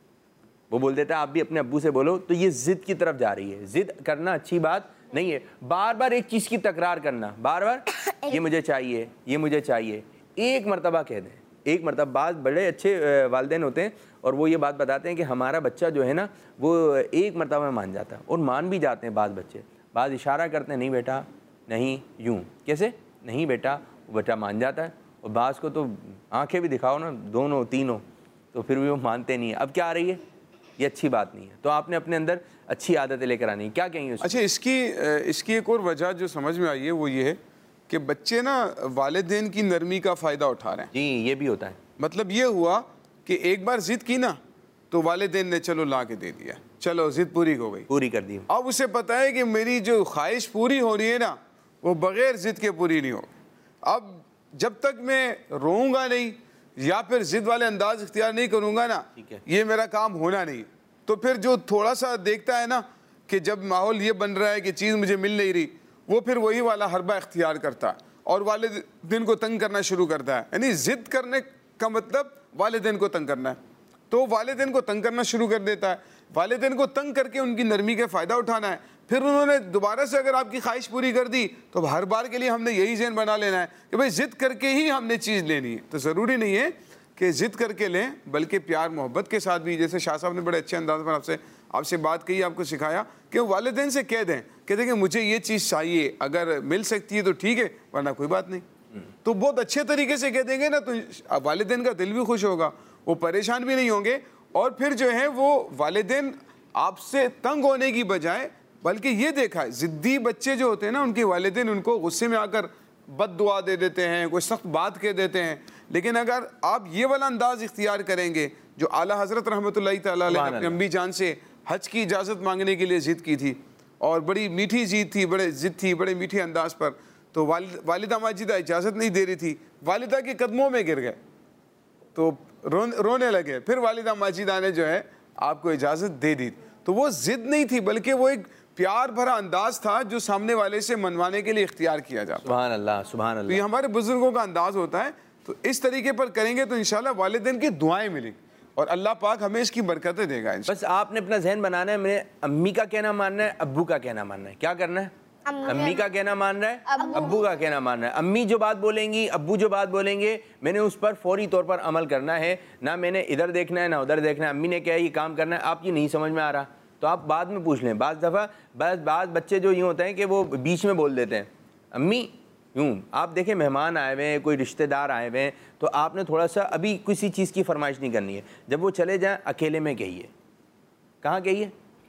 वो बोल देता है आप भी अपने अब्बू से बोलो, तो ये जिद की तरफ जा रही है। जिद करना अच्छी बात नहीं है, बार बार एक चीज़ की तकरार करना, बार बार ये मुझे चाहिए, ये मुझे चाहिए। एक मरतबा कह दें, एक मरतबा। बात बड़े अच्छे वालिदैन होते हैं और वो ये बात बताते हैं कि हमारा बच्चा जो है ना, वो एक मरतबा में मान जाता है, और मान भी जाते हैं बाज़ बच्चे। बाज़ इशारा करते हैं, नहीं बेटा नहीं, यूँ कैसे नहीं बेटा, वो बेटा मान जाता है। और बाज़ को तो आंखें भी दिखाओ ना, दोनों तीनों, तो फिर भी वो मानते नहीं है। अब क्या आ रही है? ये अच्छी बात नहीं है। तो आपने अपने अंदर अच्छी आदतें लेकर आनी है। क्या कहेंगे उसको? अच्छा, इसकी इसकी एक और वजह जो समझ में आई है वो ये है कि बच्चे ना वालिदैन की नरमी का फ़ायदा उठा रहे हैं। जी ये भी होता है। मतलब ये हुआ कि एक बार जिद की ना, तो वालिदैन ने चलो ला के दे दिया, चलो जिद पूरी हो गई, पूरी कर दी। अब उसे पता है कि मेरी जो ख्वाहिश पूरी हो रही है ना, वो बग़ैर जिद के पूरी नहीं हो। अब जब तक मैं रोऊंगा नहीं या फिर जिद वाले अंदाज इख्तियार नहीं करूंगा ना, ये मेरा काम होना नहीं। तो फिर जो थोड़ा सा देखता है ना कि जब माहौल ये बन रहा है कि चीज़ मुझे मिल नहीं रही, वो फिर वही वाला हरबा इख्तियार करता है और वालिदैन को तंग करना शुरू करता है। यानी जिद करने का मतलब वालिदैन को तंग करना है, तो वालिदैन को तंग करना शुरू कर देता है। वालिदैन को तंग करके उनकी नरमी का फ़ायदा उठाना है। फिर उन्होंने दोबारा से अगर आपकी ख्वाहिश पूरी कर दी, तो हर बार के लिए हमने यही ज़हन बना लेना है कि भाई जिद करके ही हमने चीज़ लेनी है। तो ज़रूरी नहीं है कि ज़िद करके लें, बल्कि प्यार मोहब्बत के साथ भी। जैसे शाह साहब ने बड़े अच्छे अंदाज पर आपसे आपसे बात कही, आपको सिखाया कि वालिदैन से कह दें कि देखिए मुझे ये चीज़ चाहिए, अगर मिल सकती है तो ठीक है, वरना कोई बात नहीं। तो बहुत अच्छे तरीके से कह देंगे ना, तो वालिदैन का दिल भी खुश होगा, वो परेशान भी नहीं होंगे। और फिर जो है वो वालिदैन आपसे तंग होने की बजाय, बल्कि ये देखा है ज़िद्दी बच्चे जो होते हैं ना, उनके वालिदैन उनको गुस्से में आकर बद दुआ दे देते हैं, कोई सख्त बात कह देते हैं। लेकिन अगर आप ये वाला अंदाज इख्तियार करेंगे जो आला हज़रत रहमतुल्लाहि तआला अलैह ने अपनी अम्मी जान से हज की इजाज़त मांगने के लिए ज़िद की थी, और बड़ी मीठी ज़िद थी, बड़े ज़िद थी, बड़े मीठे अंदाज पर, तो वालिद वालिदा माजिदा इजाज़त नहीं दे रही थी, वालिदा के कदमों में गिर गए, तो रो, रोने लगे। फिर वालिदा माजिदा ने जो है आपको इजाज़त दे दी। तो वो ज़िद नहीं थी, बल्कि वो एक प्यार भरा अंदाज था जो सामने वाले से मनवाने के लिए इख्तियार किया जाता है। सुभान अल्लाह, सुभान तो अल्लाह। ये हमारे बुजुर्गों का अंदाज होता है। तो इस तरीके पर करेंगे तो इंशाल्लाह वालिदैन की दुआएं मिलेंगी और अल्लाह पाक हमें इसकी बरकतें देगा। बस आपने अपना जहन बनाना है, मैंने अम्मी का कहना मानना है, अब्बू का कहना मानना है। क्या करना है? अम्मी का कहना मानना है, अब्बू का कहना मानना है। अम्मी जो बात बोलेंगी, अब्बू जो बात बोलेंगे, मैंने उस पर फौरी तौर पर अमल करना है। ना मैंने इधर देखना है ना उधर देखना है। अम्मी ने क्या ये काम करना है, आपकी नहीं समझ में आ रहा तो आप बाद में पूछ लें। बाज़ दफ़ा बस बाज़ बच्चे जो यूँ होते हैं कि वो बीच में बोल देते हैं, अम्मी यूँ। आप देखें मेहमान आए हुए हैं, कोई रिश्तेदार आए हुए हैं, तो आपने थोड़ा सा अभी किसी चीज़ की फरमाइश नहीं करनी है। जब वो चले जाएं अकेले में कहिए। कहाँ कहिए?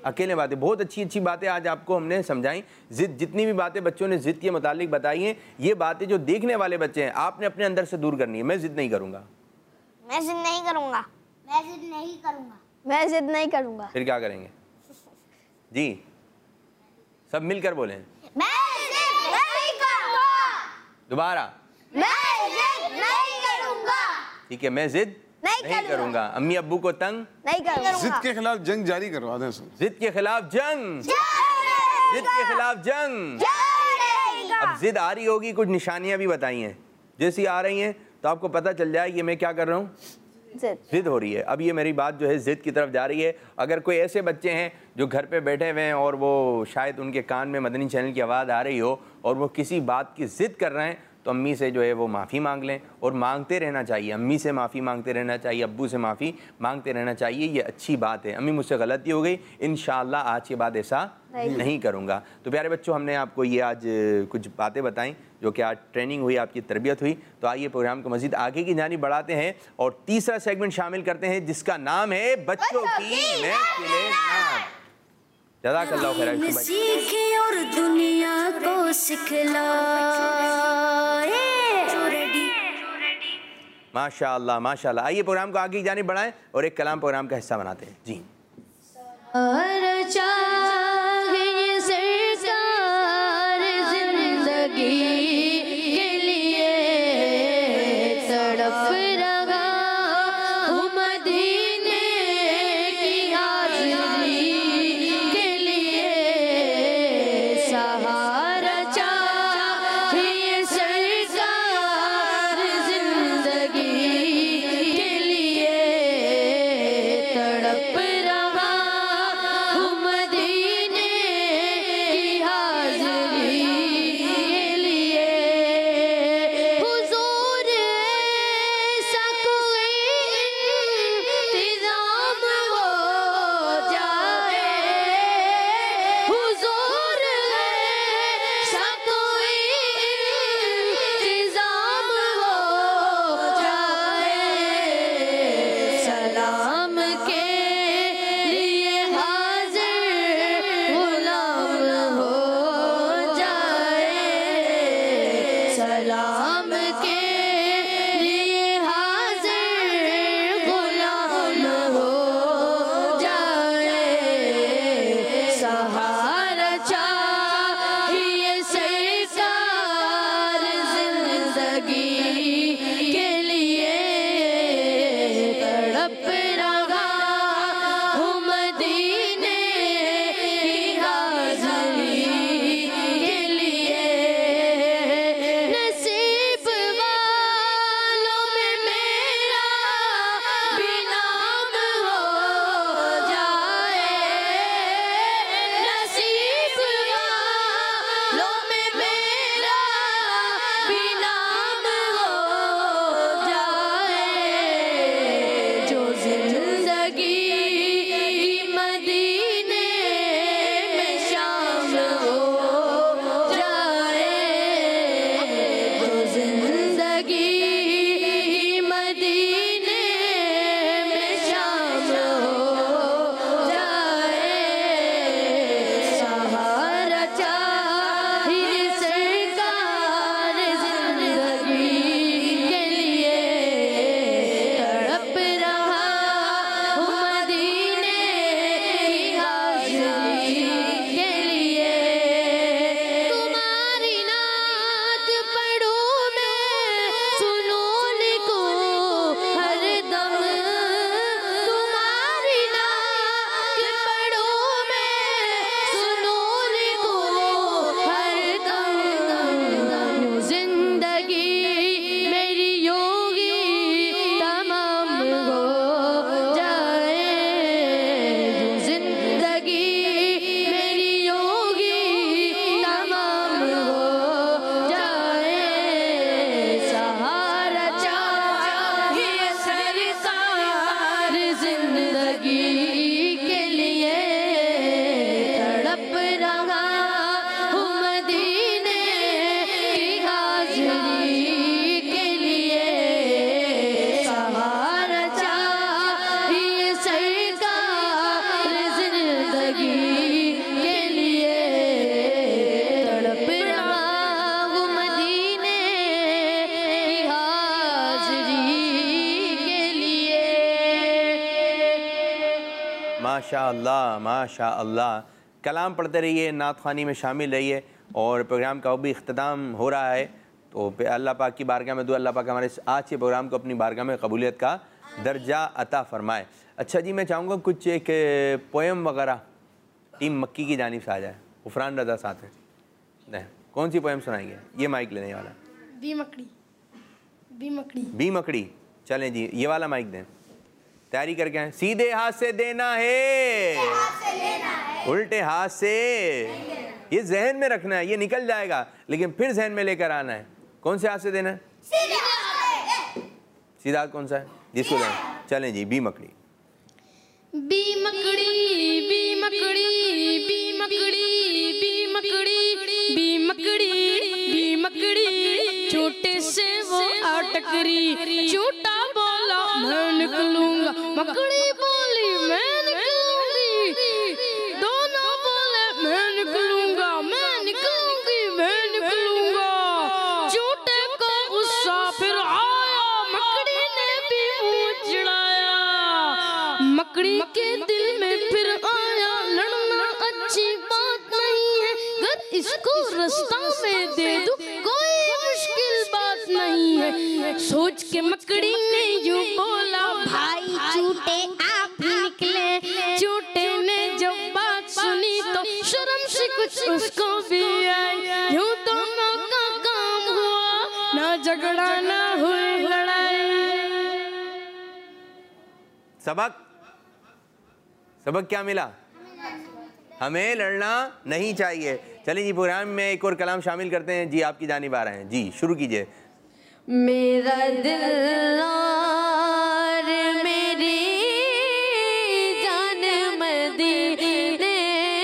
अकेले बातें, बहुत अच्छी अच्छी बातें आज आपको हमने समझाई। जिद, जितनी भी बातें बच्चों ने जिद के मुतालिक बताई हैं, ये बातें जो देखने वाले बच्चे हैं आपने अपने अंदर से दूर करनी है। मैं जिद नहीं करूँगा, मैं जिद नहीं करूँगा, मैं जिद नहीं करूँगा, मैं जिद नहीं करूँगा। फिर क्या करेंगे जी? सब मिलकर बोलें। मैं जिद नहीं करूँगा। दोबारा, मैं जिद नहीं करूँगा। ठीक है, मैं जिद नहीं नहीं करूँगा। अम्मी अब्बू को तंग नहीं करूँगा। जिद के खिलाफ जंग जारी करवा दें। जिद के खिलाफ जंग, जिद के खिलाफ जंग। अब जिद आ रही होगी, कुछ निशानियां भी बताई हैं। जैसी आ रही हैं तो आपको पता चल जाए कि मैं क्या कर रहा हूँ, जिद जिद हो रही है। अब ये मेरी बात जो है जिद की तरफ जा रही है। अगर कोई ऐसे बच्चे हैं जो घर पे बैठे हुए हैं और वो शायद उनके कान में मदनी चैनल की आवाज़ आ रही हो और वो किसी बात की जिद कर रहे हैं, तो अम्मी से जो है वो माफ़ी मांग लें, और मांगते रहना चाहिए। अम्मी से माफ़ी मांगते रहना चाहिए, अब्बू से माफ़ी मांगते रहना चाहिए। ये अच्छी बात है। अम्मी मुझसे गलती हो गई, इंशाअल्लाह आज के बाद ऐसा नहीं, नहीं करूँगा। तो प्यारे बच्चों, हमने आपको ये आज कुछ बातें बताई जो कि आज ट्रेनिंग हुई, आपकी तरबियत हुई। तो आइए प्रोग्राम को मज़ीद आगे की जानिब बढ़ाते हैं और तीसरा सेगमेंट शामिल करते हैं जिसका नाम है बच्चों की महफिले नात। जज़ाकल्लाह खैर। सीखे और दुनिया को सिखलाए। माशाअल्लाह माशाअल्लाह। आइए प्रोग्राम को आगे की जानिब बढ़ाएं और एक कलाम प्रोग्राम का हिस्सा बनाते हैं जी। सुन माशाअल्लाह माशाअल्लाह। कलाम पढ़ते रहिए, नात ख़्वानी में शामिल रहिए और प्रोग्राम का भी इख्तिताम हो रहा है। तो अल्लाह पाक की बारगाह में दुआ अल्लाह पाक हमारे आज के प्रोग्राम को अपनी बारगाह में कबूलियत का दर्जा अता फ़रमाए। अच्छा जी, मैं चाहूँगा कुछ एक पोएम वगैरह टीम मक्की की जानिब से आ जाए। गुफरान रज़ा साथ है, नहीं कौन सी पोएम सुनाएंगे? ये माइक लेने वाला। बी मकड़ी बी मकड़ी बी मकड़ी, चलें जी, ये वाला माइक दें। तैयारी करके आए। सीधे हाथ से देना है, उल्टे हाथ से, ये जहन में रखना है, ये निकल जाएगा लेकिन फिर जहन में लेकर आना है। कौन से हाथ से देना है? सीधा हाथ कौन सा है जिसको देना? चलें जी, बी मकड़ी। बी मकड़ी बी मकड़ी बी मकड़ी बी मकड़ी बी मकड़ी बी मकड़ी, छोटे से वो अटकरी, छोटा बोला मैं निकलूंगा, मकड़ी बोली मैं निकलूंगी, दोनों बोले मैं निकलूंगा, मैं निकलूंगी, मैं निकलूंगा। छोटे को गुस्सा फिर आया, मकड़ी ने भी मुंह चिढ़ाया, मकड़ी के दिल में फिर आया लड़ना अच्छी बात नहीं है, अगर इसको रास्ता में दे दूं कोई मुश्किल बात नहीं है। सोच के मकड़ी ने यूं बोला, भाई झूठे आप ही निकले। झूठे ने जब बात सुनी तो शर्म से कुछ उसको भी आई, यूं दोनों का काम हुआ, ना झगड़ा ना हुई लड़ाई। सबक सबक क्या मिला? हमें लड़ना नहीं चाहिए। चलिए जी, प्रोग्राम में एक और कलाम शामिल करते हैं। जी आपकी जानिब आ रहे हैं, जी शुरू कीजिए। मेरा दिल और मेरी जान मदीने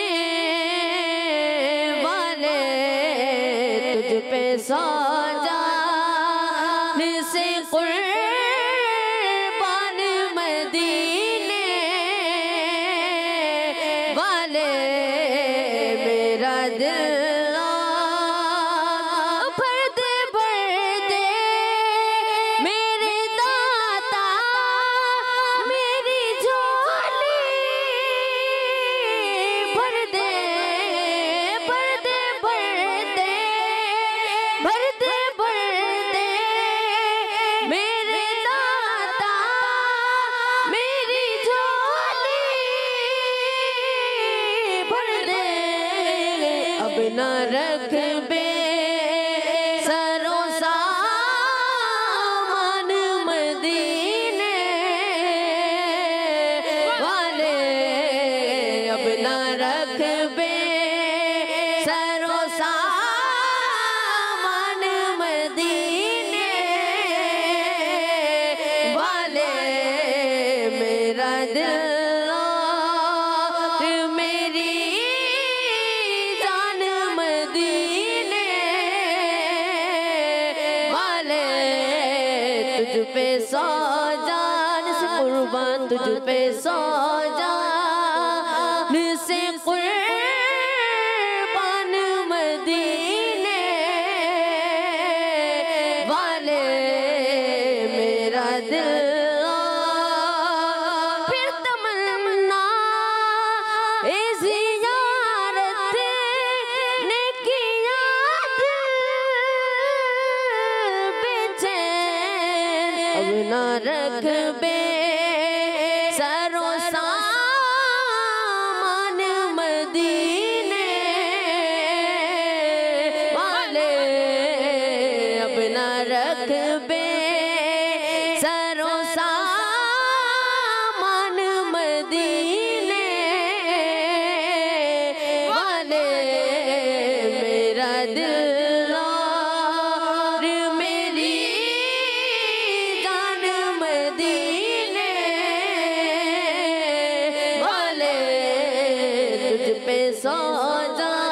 वाले, तुझ पे सौ जान से कुर्बान मदीने वाले, मेरा दिल न रख बे सरों सामान मदीने वाले, अब न रख बे सरों सामान मदीने वाले, मेरा दिल पे सौ जान से कुर्बान, तुझ पे सौ जान से कुर्बान मदीने वाले, मेरा दिल फिर तमन्ना ए ज़ियारत ने किया अब न रख बे सरों सामान मदीने वाले, अब न रख बे सरों सामान मदीने वाले, मेरा दिल पे सौ जान